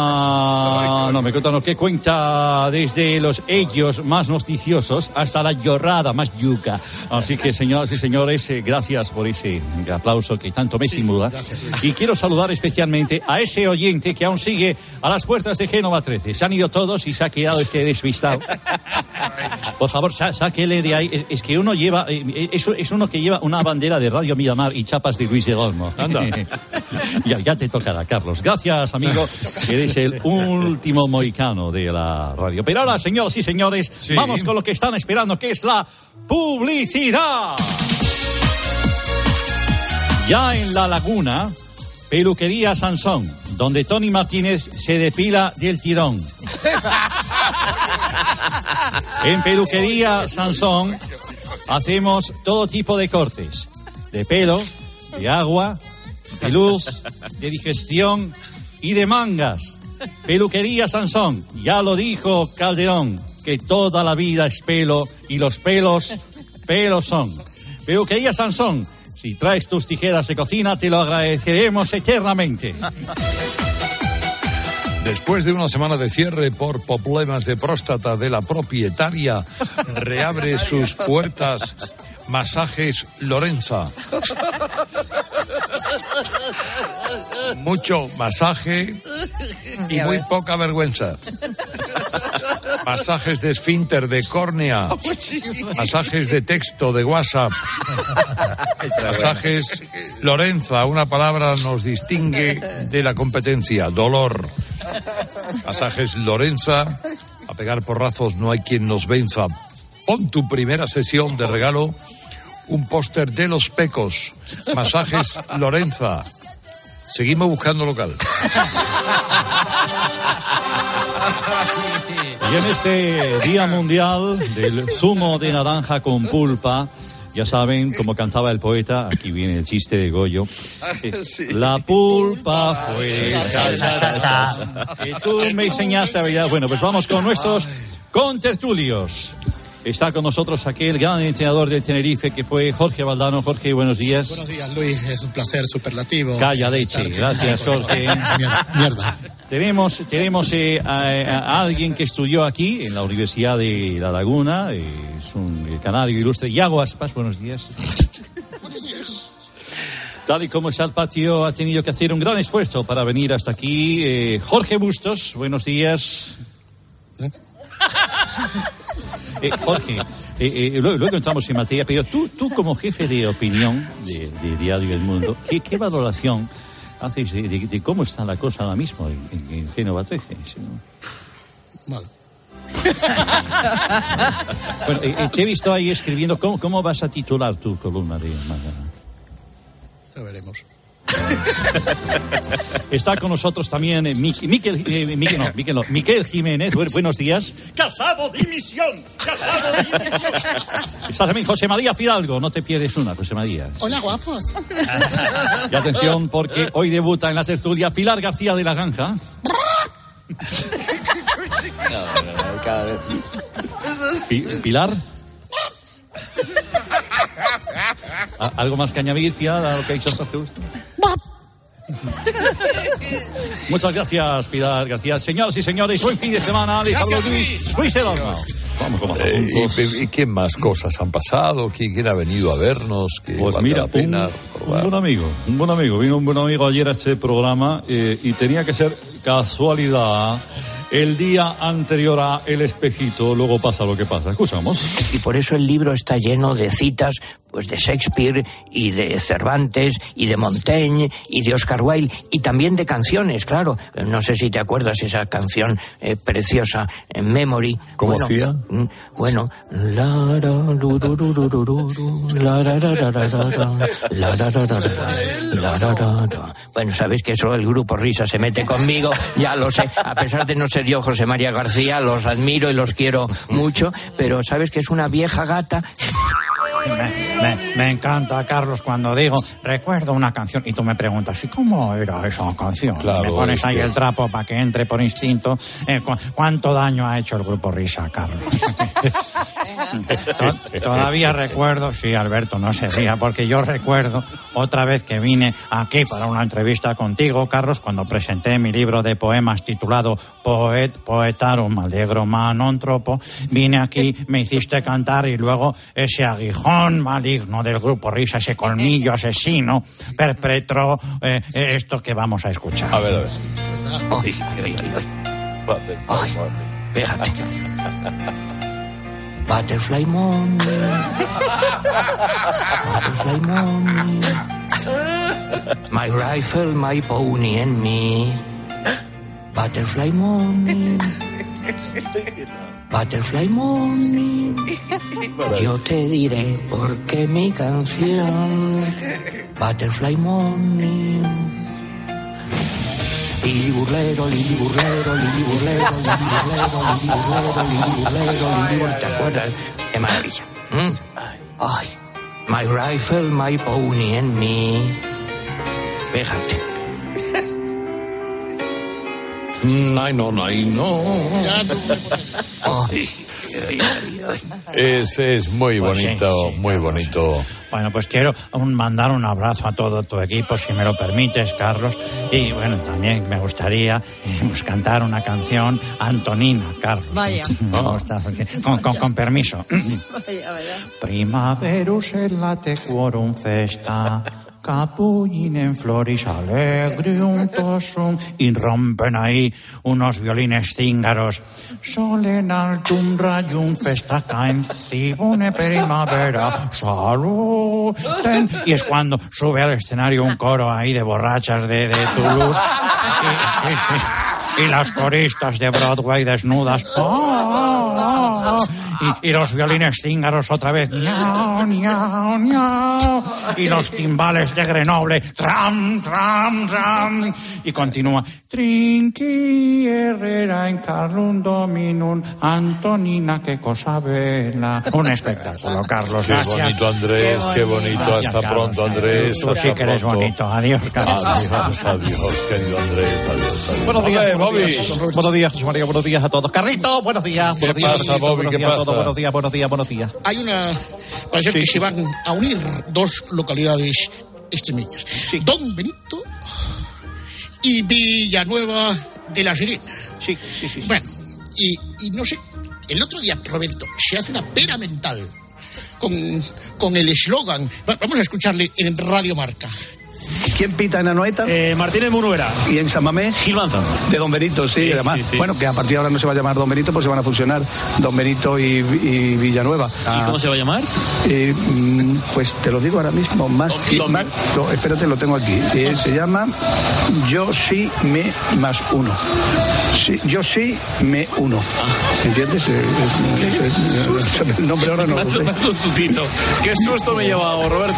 V: No, me cuenta, no, que cuenta desde los ellos más noticiosos hasta la llorada más yuca. Así que, señoras y señores, eh, gracias por ese aplauso que tanto me
K: Sí,
V: estimula.
K: gracias, Luis.
V: Y quiero saludar especialmente a ese oyente que aún sigue a las puertas de Génova trece. Se han ido todos y se ha quedado este despistado. Por favor, sá, sáquele de ahí. Es, es que uno lleva... Eh, es, es uno que lleva una bandera de Radio Miramar y chapas de Luis de Olmo.
F: Anda.
V: ya, ya te tocará, Carlos. Gracias, amigo. Eres el último mohicano de la radio. Pero ahora, señoras y señores,
F: Sí.
V: vamos con lo que están esperando, que es la publicidad. Ya en La Laguna, Peluquería Sansón, donde Tony Martínez se depila del tirón. En Peluquería Sansón hacemos todo tipo de cortes, de pelo, de agua, de luz, de digestión y de mangas. Peluquería Sansón, ya lo dijo Calderón, que toda la vida es pelo y los pelos, pelos son. Peluquería Sansón, si traes tus tijeras de cocina te lo agradeceremos eternamente.
F: Después de una semana de cierre por problemas de próstata de la propietaria, reabre sus puertas Masajes Lorenza. Mucho masaje y muy poca vergüenza. Masajes de esfínter, de córnea. Masajes de texto, de WhatsApp. Masajes Lorenza, una palabra nos distingue de la competencia. Dolor. Masajes Lorenza. A pegar porrazos no hay quien nos venza. Pon tu primera sesión de regalo un póster de Los Pecos. Masajes Lorenza. Seguimos buscando local.
V: Y en este Día Mundial del Zumo de Naranja con Pulpa, ya saben, como cantaba el poeta, aquí viene el chiste de Goyo, la pulpa fue...
J: Cha, cha, cha, cha.
V: Que tú me enseñaste a bailar. Bueno, pues vamos con nuestros
T: contertulios. Está con nosotros aquel gran entrenador del Tenerife que fue Jorge Valdano. Jorge, buenos días.
K: Buenos días, Luis. Es un placer superlativo.
T: Calla leche. Gracias, Jorge.
K: Mierda. Mierda.
T: Tenemos, tenemos eh, a, a alguien que estudió aquí en la Universidad de La Laguna. Es un canario ilustre. Iago Aspas, buenos días.
K: Buenos días.
T: Tal y como está el patio, ha tenido que hacer un gran esfuerzo para venir hasta aquí. Eh, Jorge Bustos, buenos días. ¿Eh? Eh, Jorge, eh, eh, luego, luego entramos en materia, pero tú, tú como jefe de opinión de, de Diario El Mundo, ¿qué, qué valoración haces de, de, de cómo está la cosa ahora mismo en, en, en Génova trece?
K: Mal.
T: Bueno, eh, eh, te he visto ahí escribiendo, ¿cómo, cómo vas a titular tu columna de mañana?
K: Ya veremos.
T: Está con nosotros también eh, Miquel, Miquel, eh, Miquel, no, Miquel, no, Miquel Jiménez. Bu- buenos días.
H: ¡Casado dimisión! ¡Casado dimisión!
T: Está también José María Fidalgo. No te pierdes una, José María.
K: Hola, guapos.
T: Y atención, porque hoy debuta en la tertulia Pilar García de la Granja.
V: No, no, no, cada vez.
T: Pi- Pilar. ¿Algo más que añadir, Pilar, a lo que ha dicho Jorge Bustos? Muchas gracias, Pilar García. Señoras y señores, buen fin de semana. Les hablo Luis, Luis Eduardo. Vamos con los
F: Eh,
T: asuntos.
F: y, y qué más cosas han pasado? ¿Quién, quién ha venido a vernos? Que
T: Pues
F: valga
T: mira,
F: la pena
T: un, un buen amigo, un buen amigo. Vino un buen amigo ayer a este programa eh, y tenía que ser casualidad. El día anterior a El Espejito, luego pasa lo que pasa. Escuchamos.
L: Y por eso el libro está lleno de citas, pues de Shakespeare y de Cervantes y de Montaigne y de Oscar Wilde y también de canciones, claro. No sé si te acuerdas esa canción eh, preciosa, en Memory.
F: ¿Cómo
L: bueno,
F: hacía?
L: mm, Bueno, la ra, lu, ru, ru, ru, ru, ru, la ra, ra, ra, ra, ra, ra, la ra, ra, ra, ra, la ra, ra, ra. Bueno, sabéis que eso el grupo Risa se mete conmigo, ya lo sé. A pesar de no ser yo José María García, los admiro y los quiero mucho, pero sabes que es una vieja gata.
M: Me, me, me encanta, Carlos, cuando digo, recuerdo una canción, y tú me preguntas, ¿y cómo era esa canción?
F: Claro,
M: me pones
F: es
M: ahí
F: que...
M: el trapo para que entre por instinto. Eh, cu- ¿Cuánto daño ha hecho el grupo Risa, Carlos? To- Todavía recuerdo, sí, Alberto, no se ría, porque yo recuerdo otra vez que vine aquí para una entrevista contigo, Carlos, cuando presenté mi libro de poemas titulado Poet, Poetarum, Allegro Man non Tropo. Vine aquí, me hiciste cantar y luego ese aguijón maligno del grupo Risa, ese colmillo asesino, perpetró eh, esto que vamos a escuchar.
F: A ver, a ver.
L: Ay, ay, ay, ay. Ay, fíjate. Butterfly Money. Butterfly Money. My rifle, my pony and me. Butterfly Money. Butterfly Money. Yo te diré por qué mi canción. Butterfly Money. Lili burlero, Lili burlero, Lili burlero, Lili burlero, Lili burlero, Lili burlero, Lili burlero. ¿Te acuerdas? Qué maravilla. ¿Mm? Ay, my rifle, my pony and me. Fíjate.
F: Ay, no, no, ay, no.
L: Ay, ay, ay, ay.
F: Es, es muy
M: Pues sí,
F: bonito,
M: sí,
F: muy bonito.
M: Bueno, pues quiero un, mandar un abrazo a todo tu equipo, si me lo permites, Carlos. Y bueno, también me gustaría eh, pues cantar una canción Antonina, Carlos.
G: Vaya.
M: Me gusta, porque- con, con, con permiso.
G: Vaya, vaya.
M: Primaverus et late quorum festa, capulline floris alegrium tosum. Y rompen ahí unos violines cíngaros. Solen altum rayum festa caen cibune primavera saluten. Y es cuando sube al escenario un coro ahí de borrachas de, de Toulouse. Y, sí, sí. Y las coristas de Broadway desnudas. ¡Ah!
E: Y, y los violines cíngaros otra vez. Ñao, ñao, ñao. Y los timbales de Grenoble. Tram, tram, tram. Y continúa. Trinqui Herrera en Carlum Dominum. Antonina, qué cosa bella. Un espectáculo, Carlos.
F: Qué
E: Gracias.
F: bonito, Andrés. Qué, qué bonito.
E: Gracias,
F: hasta
E: Carlos.
F: pronto, Andrés.
E: Tú sí
F: hasta
E: que eres
F: pronto.
E: bonito. Adiós, Carlos.
F: Adiós, adiós, querido Andrés. Adiós, adiós.
M: Buenos días,
F: Hombre,
M: buenos
F: Bobby.
M: días. Buenos días, José María, buenos días a todos. Carlito, buenos días.
F: ¿Qué
M: buenos días,
F: pasa,
M: Carlito,
F: Bobby?
M: buenos
F: ¿Qué
M: días a todos,
F: pasa?
M: buenos días, buenos días, buenos días.
K: Hay una... Parece
M: Sí,
K: que
M: sí.
K: se van a unir dos localidades extremeñas. Don Benito y Villanueva de la Serena.
M: Sí, sí, sí.
K: Bueno, y, y no sé, el otro día, Roberto, se hace una pera mental con, con el eslogan. Va- Vamos a escucharle en Radio Marca.
N: ¿Quién pita en Anoeta?
P: Eh, Martínez Munuera.
N: ¿Y en San Mamés?
P: Gil Manzano.
N: De Don Benito, sí,
P: Sí,
N: además.
P: sí, sí.
N: Bueno, que a partir de ahora no se va a llamar Don Benito, pues se van a fusionar Don Benito y, y Villanueva.
P: ¿Y cómo se va a llamar?
N: Eh, mm, pues te lo digo ahora mismo, más que... más- no, espérate, lo tengo aquí. Eh, se llama Yo sí me más uno. Sí, yo sí me uno. ¿Entiendes? Eh, es- es- es- el nombre ahora no lo sé.
P: Qué susto me he llevado, Roberto.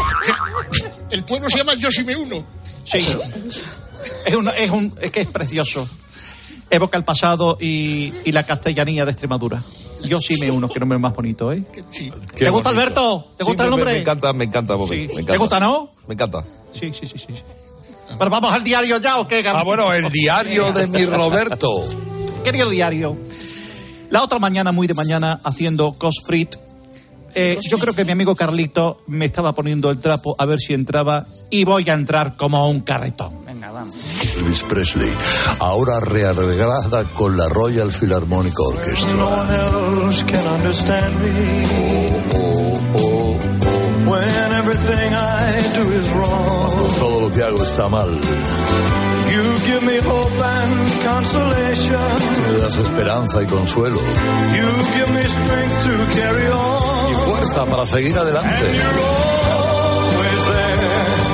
K: El pueblo se llama Yo sí me uno.
M: Sí. Es, una- es, un, es que es precioso. Evoca el pasado y, y la castellanía de Extremadura. Yo sí me uno, qué nombre más bonito, ¿eh?
K: Sí.
M: ¿Te gusta, Alberto? ¿Te
U: Sí,
M: gusta el
U: me-
M: nombre?
U: Me, me encanta, me encanta, Bobby.
M: Sí.
U: Me
M: ¿Te
U: encanta.
M: gusta, no?
U: Me encanta.
M: Sí, sí, sí, sí. Bueno, ¿vamos al diario ya o qué, Carlos?
F: Ah, bueno, el diario de mi Roberto.
M: Querido diario, la otra mañana, muy de mañana, haciendo cosfrit, eh, yo creo que mi amigo Carlito me estaba poniendo el trapo a ver si entraba y voy a entrar como un carretón. Venga, vamos.
I: Elvis Presley, ahora rearreglada con la Royal Philharmonic Orchestra.
J: No one else can understand me.
I: Oh, oh, oh.
J: When everything I do is wrong.
I: Todo lo que hago está mal.
J: You give me hope and consolation.
I: Me das esperanza y consuelo.
J: You give me strength to carry on.
I: Y fuerza para seguir adelante.
J: Always there.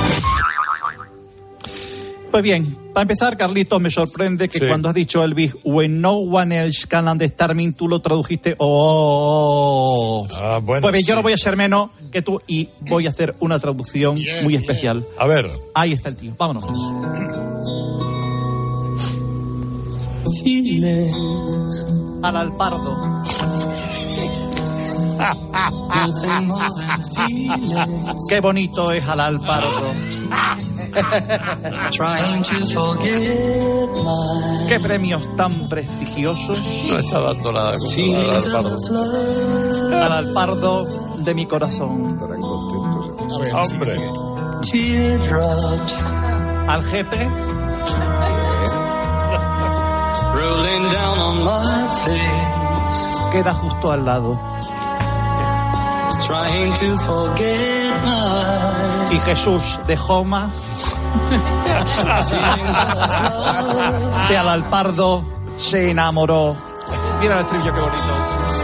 M: Pues bien, para empezar, Carlitos, me sorprende que
F: Sí.
M: cuando has dicho Elvis, when no one else can understand me, tú lo tradujiste, oh.
F: Ah, bueno,
M: Pues bien, yo
F: sí.
M: no voy a ser menos que tú y voy a hacer una traducción muy especial.
F: A ver.
M: Ahí está el tío, vámonos.
J: Feelings.
M: Al alpardo.
J: Nothing more than feelings.
M: Qué bonito es al alpardo.
J: Trying to forget my
M: Qué premios tan prestigiosos.
F: No está dando nada con
J: feelings
F: nada,
J: of
F: Alpardo.
J: the flood.
M: Al alpardo de mi corazón.
K: A ver,
F: Hombre.
K: sigue, sigue.
J: Teardrops
M: Al jefe.
J: rolling down on my face.
M: Queda justo al lado.
J: Trying to forget my
M: Y Jesús de Joma,
J: feelings of the flood.
M: de al alpardo, se enamoró. Mira el estribillo, qué bonito.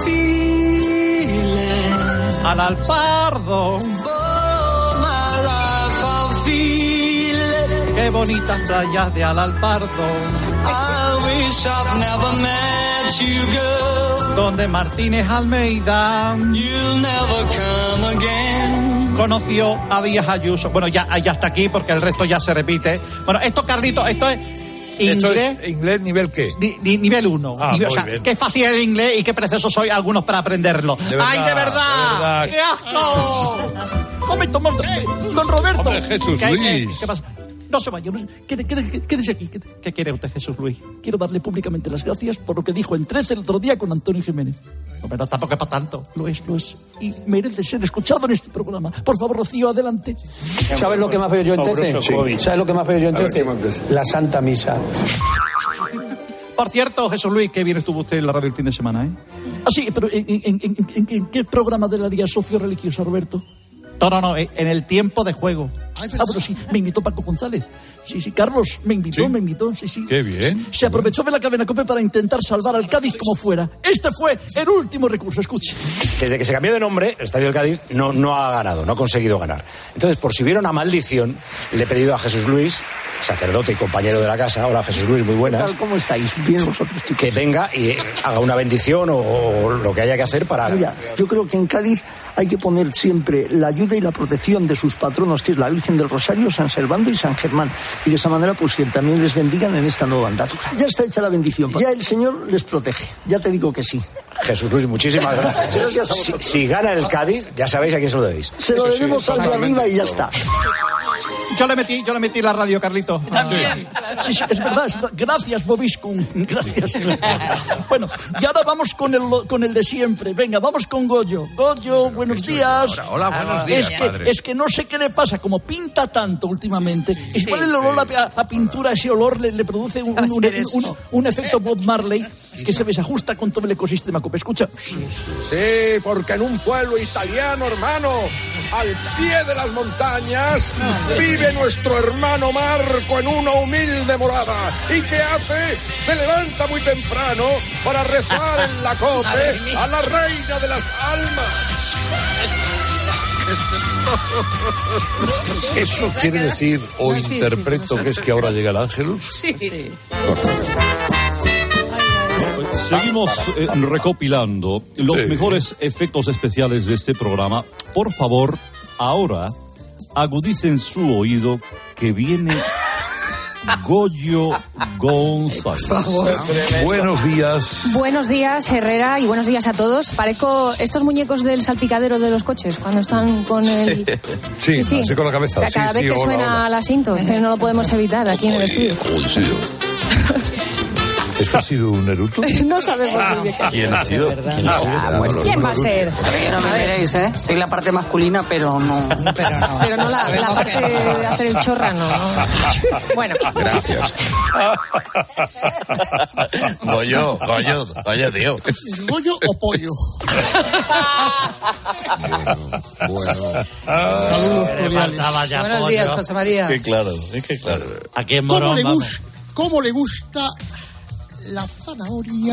J: Feeling
M: Al alpardo.
J: for my life I'll feel it.
M: Qué bonitas playas de al alpardo,
J: I wish I'd never met you, girl.
M: donde Martínez Almeida
J: You'll never come again.
M: conoció a Díaz Ayuso. Bueno, ya, ya está aquí porque el resto ya se repite. Bueno, esto, Carlito, esto es
F: ¿Esto
M: inglés.
F: es inglés nivel qué?
M: Ni- ni- nivel uno.
F: Ah,
M: o
F: muy
M: sea,
F: bien.
M: qué fácil es el inglés y qué preciosos sois algunos para aprenderlo.
F: De verdad,
M: ¡Ay, de verdad!
F: de verdad.
M: ¡Qué asco! Momento, momento. Don Roberto.
F: Hombre, Jesús
M: ¿Qué hay?
F: Luis.
M: ¿Qué pasa? No se vaya. no- Quede- quede- Quédese aquí. quede- ¿Qué quiere usted, Jesús Luis?
R: Quiero darle públicamente las gracias por lo que dijo en trece el otro día con Antonio Jiménez.
M: No, pero tampoco es para tanto.
R: Lo es, lo es. Y merece ser escuchado en este programa. Por favor, Rocío, adelante.
X: ¿Sabes lo que más veo yo en trece? ¿Sabes lo que más veo yo en trece? La Santa Misa.
M: Por cierto, Jesús Luis, qué bien estuvo usted en la radio el fin de semana, ¿eh?
R: Ah, sí, pero ¿en, en- en- en- en qué programa de la Liga Socio-Religiosa, Roberto?
M: No, no, no, en el tiempo de juego.
R: Ah, bueno, sí, me invitó Paco González. Sí, sí, Carlos, me invitó,
F: ¿Sí?
R: me invitó, sí, sí.
F: Qué bien.
R: Se aprovechó de la cadena COPE para intentar salvar al Cádiz como fuera. Este fue el último recurso, escuche.
B: Desde que se cambió de nombre, el Estadio del Cádiz no, no ha ganado, no ha conseguido ganar. Entonces, por si hubiera una maldición, le he pedido a Jesús Luis, sacerdote y compañero de la casa, hola Jesús Luis, muy buenas.
N: ¿Qué tal? ¿Cómo estáis? Bien vosotros, chicos.
B: Que venga y haga una bendición o, o lo que haya que hacer para...
N: Mira, yo creo que en Cádiz hay que poner siempre la ayuda y la protección de sus patronos, que es la Virgen del Rosario, San Servando y San Germán. Y de esa manera, pues que también les bendigan en esta nueva andadura. Ya está hecha la bendición. Ya el Señor les protege. Ya te digo que sí.
B: Jesús Luis, muchísimas gracias.
N: Gracias a
B: si,
N: vosotros.
B: si gana el Cádiz, ya sabéis a quién se lo debéis.
N: Se lo debemos al de arriba y ya está.
M: Yo le metí, yo le metí la radio, Carlito.
R: También. Sí, sí, es verdad. Es verdad. Gracias, Bobiscum. Gracias. Bueno, y ahora vamos con el, con el de siempre. Venga, vamos con Goyo. Goyo, buenos días.
F: Hola, hola, buenos días,
R: es que,
F: padre.
R: es que no sé qué le pasa, como pinta tanto últimamente. Igual el olor a, a pintura, ese olor le, le produce un, un, un, un, un efecto Bob Marley que se desajusta con todo el ecosistema COPE. Escucha.
C: Sí, porque en un pueblo italiano, hermano, al pie de las montañas, vive nuestro hermano Marco en una humilde morada. ¿Y qué hace? Se levanta muy temprano para rezar en la COPE a la reina de las almas.
F: ¿Eso quiere decir o
C: Sí, sí,
F: interpreto
C: sí.
F: que es que ahora llega el Ángelus?
C: Sí.
T: Seguimos eh, recopilando los
F: Sí.
T: mejores efectos especiales de este programa. Por favor, ahora agudicen su oído que viene Goyo González.
F: Buenos días.
O: Buenos días, Herrera, y buenos días a todos. Parezco estos muñecos del salpicadero de los coches, cuando están con el...
F: Sí, así con la cabeza.
O: Cada
F: sí,
O: vez
F: sí,
O: que
F: hola,
O: suena
F: hola.
O: el asiento, que no lo podemos evitar aquí en el estudio.
F: ¿Eso ha sido un eruto?
O: No sabemos muy bien qué hacer.
F: ¿Quién ha sido? ¿Quién ha sido?
O: Ah, pues, ¿quién va a ser?
G: No me veréis, ¿eh? Soy la parte masculina, pero no.
O: Pero no la, la parte de hacer el chorra, no. Bueno.
S: Gracias. Goyo, Goyo, Goyo, tío.
K: ¿Pollo o pollo?
S: Bueno.
K: Saludos cordiales.
G: Buenos días, José María.
S: Que claro, es que claro.
E: Aquí en
K: ¿Cómo
E: Morón,
K: le,
E: vamos.
K: gus- ¿Cómo le gusta la zanahoria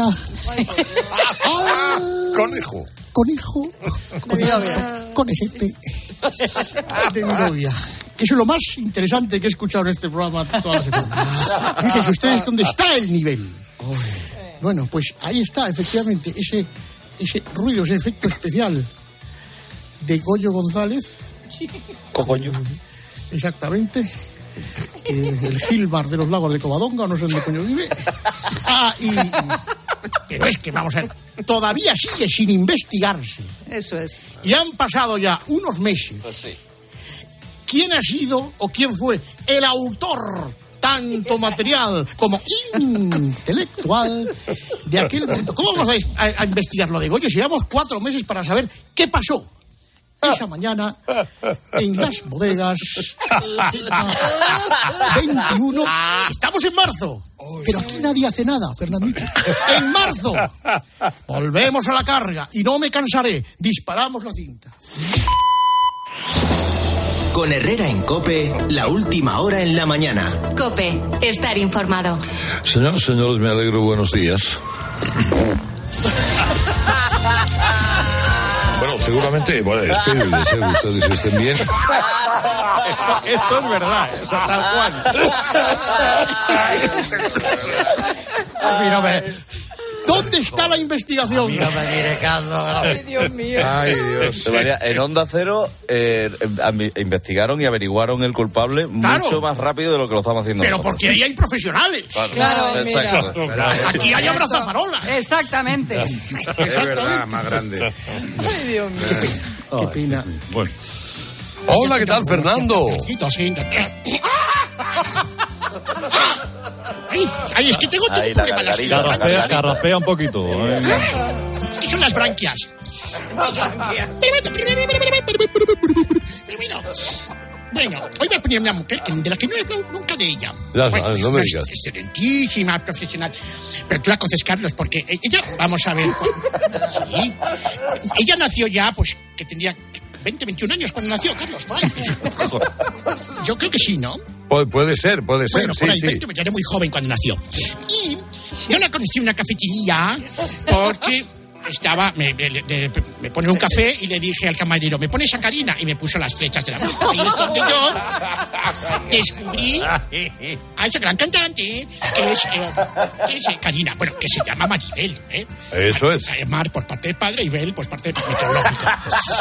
K: al
F: Conejo.
K: conejo? Conejo, conejete de mi novia. Que eso es lo más interesante que he escuchado en este programa toda la semana. Fíjense ustedes dónde está el nivel. Bueno, pues ahí está, efectivamente, ese, ese ruido, ese efecto especial de Goyo González.
S: Cocoño.
K: Exactamente. Eh, el Gilbar de los Lagos de Covadonga, no sé dónde coño vive. Ah, y... Pero es que, vamos a ver, todavía sigue sin investigarse.
G: Eso es.
K: Y han pasado ya unos meses. ¿Quién ha sido o quién fue el autor, tanto material como intelectual, de aquel momento? ¿Cómo vamos a, a, a investigar lo de Goyo? Si llevamos cuatro meses para saber qué pasó esa mañana en las bodegas veintiuno. Estamos en marzo, pero aquí nadie hace nada, Fernandito. En marzo volvemos a la carga y no me cansaré. Disparamos la cinta.
Y: Con Herrera en COPE, la última hora en la mañana.
Z: COPE, estar informado.
F: Señoras, señores, me alegro. Buenos días. Bueno, seguramente, bueno, espero y deseo que ustedes estén bien.
M: Esto es verdad, o sea, tal cual.
K: Mira, hombre, ¿dónde está la investigación?
E: No me mire, Carlos.
K: Ay, Dios mío.
U: Ay, Dios. De María, en Onda Cero eh, eh, investigaron y averiguaron el culpable
K: Claro.
U: mucho más rápido de lo que lo estamos haciendo
K: Pero
U: nosotros.
K: porque ahí hay profesionales.
G: Claro,
U: Exacto.
K: Aquí hay abrazafarolas.
G: Exactamente.
U: Es verdad, más grande.
G: Ay, Dios mío.
K: Qué pena.
F: Bueno. Hola, ¿qué tal, Fernando?
K: Ay, ay, es que tengo todo
U: Ahí,
K: un
U: la
K: problema en las
U: gargarilla, la
K: branquias.
U: gargarilla.
T: Carraspea un poquito. ¿eh?
K: Es que son las branquias. Bueno, bueno, hoy voy a poner una mujer que- de la que no he hablado nunca de ella.
F: Ya,
K: Bueno,
F: no
K: es
F: me
K: una
F: digas.
K: excelentísima profesional. Pero tú la conoces, Carlos, porque ella, vamos a ver, cu- sí, ella nació ya, pues, que tendría veinte, veintiún años cuando nació Carlos, por ahí. Yo creo que sí, ¿no?
F: Pu- puede ser, puede ser,
K: Bueno,
F: sí,
K: por ahí,
F: sí.
K: veinte, era muy joven cuando nació. Y yo la conocí en una cafetería porque estaba, me, me, me, me pone un café y le dije al camarero, ¿me pones a Karina? Y me puso Las flechas del amor. Ahí es donde yo descubrí a esa gran cantante que es, eh, que es eh, Karina, bueno, que se llama Maribel, ¿eh?
F: Eso es.
K: Eh, Mar por parte de padre y Bel por parte meteorológica.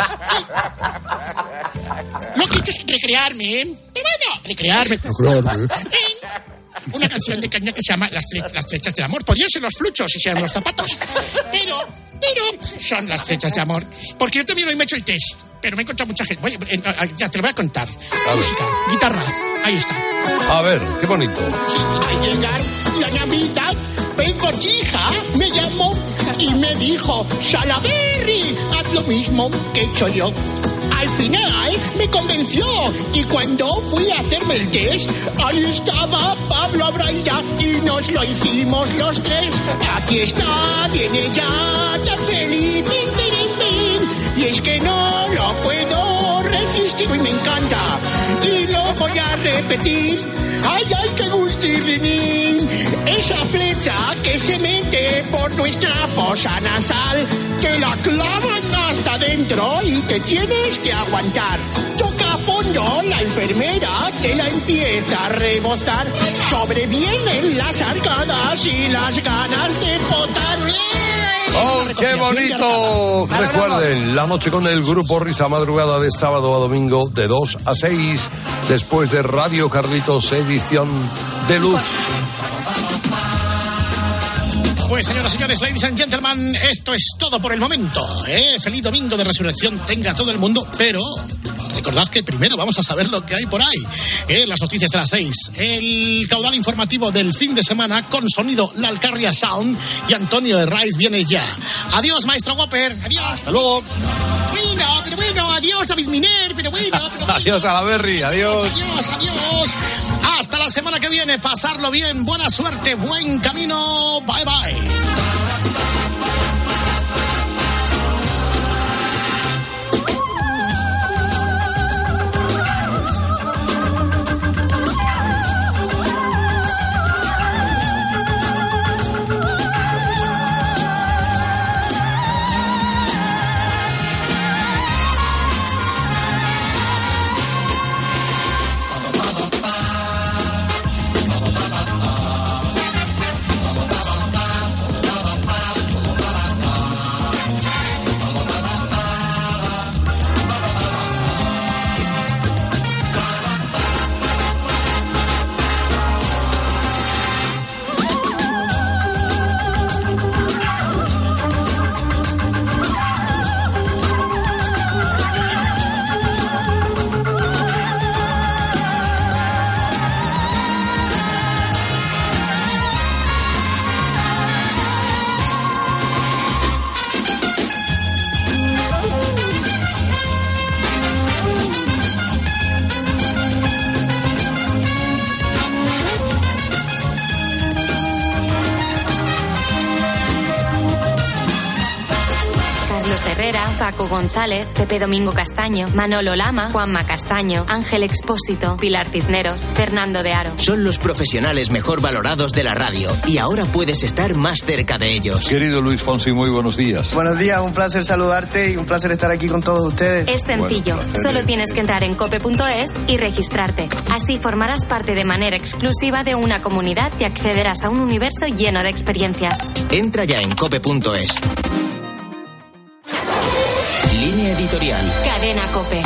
K: Lo que he hecho es recrearme, ¿eh? Pero bueno, recrearme. Recrearme. En una canción de Karina que se llama Las, fle- las flechas del amor. Podrían ser los fluchos si sean los zapatos. Pero, pero son las flechas de amor. Porque yo también hoy me he hecho el test. Pero me he encontrado mucha gente. Voy, eh, ya te lo voy a contar. Música, guitarra, ahí está.
F: A ver, qué bonito.
K: Sí, al llegar la Navidad, Pegotija me llamó y me dijo, Salaberry, haz lo mismo que he hecho yo. Al final me convenció y cuando fui a hacerme el test, ahí estaba Pablo Abraira y nos lo hicimos los tres. Aquí está, viene ya, tan feliz, pin, pin, pin. Y es que no lo puedo resistir y me encanta. Y lo voy a repetir. Ay, ay, qué gustirrinín. Esa flecha que se mete por nuestra fosa nasal, te la clavan hasta dentro y te tienes que aguantar. Toca a fondo, la enfermera te la empieza a rebozar. Sobrevienen las arcadas y las ganas de potar.
F: ¡Oh, qué bonito! Recuerden, la noche con el Grupo Risa, madrugada de sábado a domingo de dos a seis, después de Radio Carlitos, edición deluxe.
K: Pues señoras y señores, ladies and gentlemen, esto es todo por el momento, ¿eh? Feliz domingo de resurrección tenga todo el mundo, pero recordad que primero vamos a saber lo que hay por ahí, ¿eh? Las noticias de las seis, el caudal informativo del fin de semana con sonido La Alcarria Sound y Antonio Herraiz viene ya. Adiós, maestro Whopper, adiós.
P: Hasta luego.
K: Bueno, pero bueno, adiós, David Miner, pero bueno, pero bueno.
P: Adiós a la Berry, adiós.
K: Adiós, adiós. Hasta la semana que viene, pasarlo bien, buena suerte, buen camino, bye bye.
Z: Herrera, Paco González, Pepe Domingo Castaño, Manolo Lama, Juanma Castaño, Ángel Expósito, Pilar Cisneros, Fernando de Aro.
Y: Son los profesionales mejor valorados de la radio y ahora puedes estar más cerca de ellos.
T: Querido Luis Fonsi, muy buenos días.
A: Buenos días, un placer saludarte y un placer estar aquí con todos ustedes.
Z: Es sencillo,
A: Bueno,
Z: solo tienes que entrar en cope punto es y registrarte. Así formarás parte de manera exclusiva de una comunidad y accederás a un universo lleno de experiencias.
Y: Entra ya en cope punto es. Línea editorial.
Z: Cadena Cope.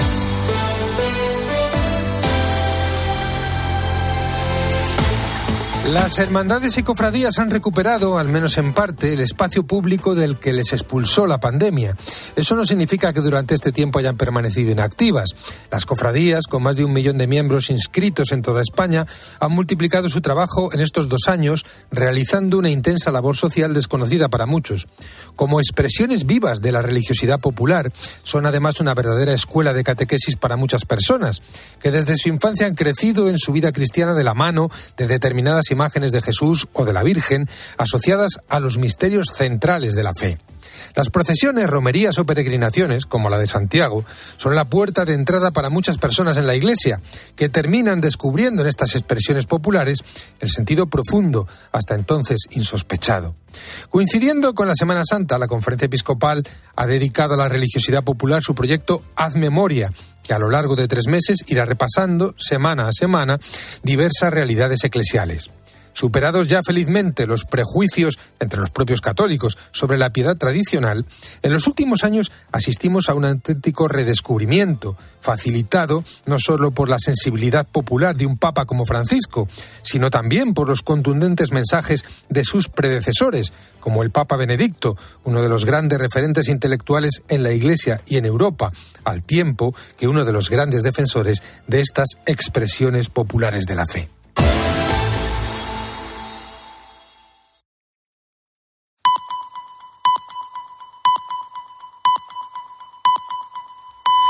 D: Las hermandades y cofradías han recuperado, al menos en parte, el espacio público del que les expulsó la pandemia. Eso no significa que durante este tiempo hayan permanecido inactivas. Las cofradías, con más de un millón de miembros inscritos en toda España, han multiplicado su trabajo en estos dos años, realizando una intensa labor social desconocida para muchos. Como expresiones vivas de la religiosidad popular, son además una verdadera escuela de catequesis para muchas personas, que desde su infancia han crecido en su vida cristiana de la mano de determinadas imágenes de Jesús o de la Virgen asociadas a los misterios centrales de la fe. Las procesiones, romerías o peregrinaciones, como la de Santiago, son la puerta de entrada para muchas personas en la Iglesia, que terminan descubriendo en estas expresiones populares el sentido profundo, hasta entonces insospechado. Coincidiendo con la Semana Santa, la Conferencia Episcopal ha dedicado a la religiosidad popular su proyecto Haz Memoria, que a lo largo de tres meses irá repasando, semana a semana, diversas realidades eclesiales. Superados ya felizmente los prejuicios entre los propios católicos sobre la piedad tradicional, en los últimos años asistimos a un auténtico redescubrimiento, facilitado no solo por la sensibilidad popular de un papa como Francisco, sino también por los contundentes mensajes de sus predecesores, como el Papa Benedicto, uno de los grandes referentes intelectuales en la Iglesia y en Europa, al tiempo que uno de los grandes defensores de estas expresiones populares de la fe.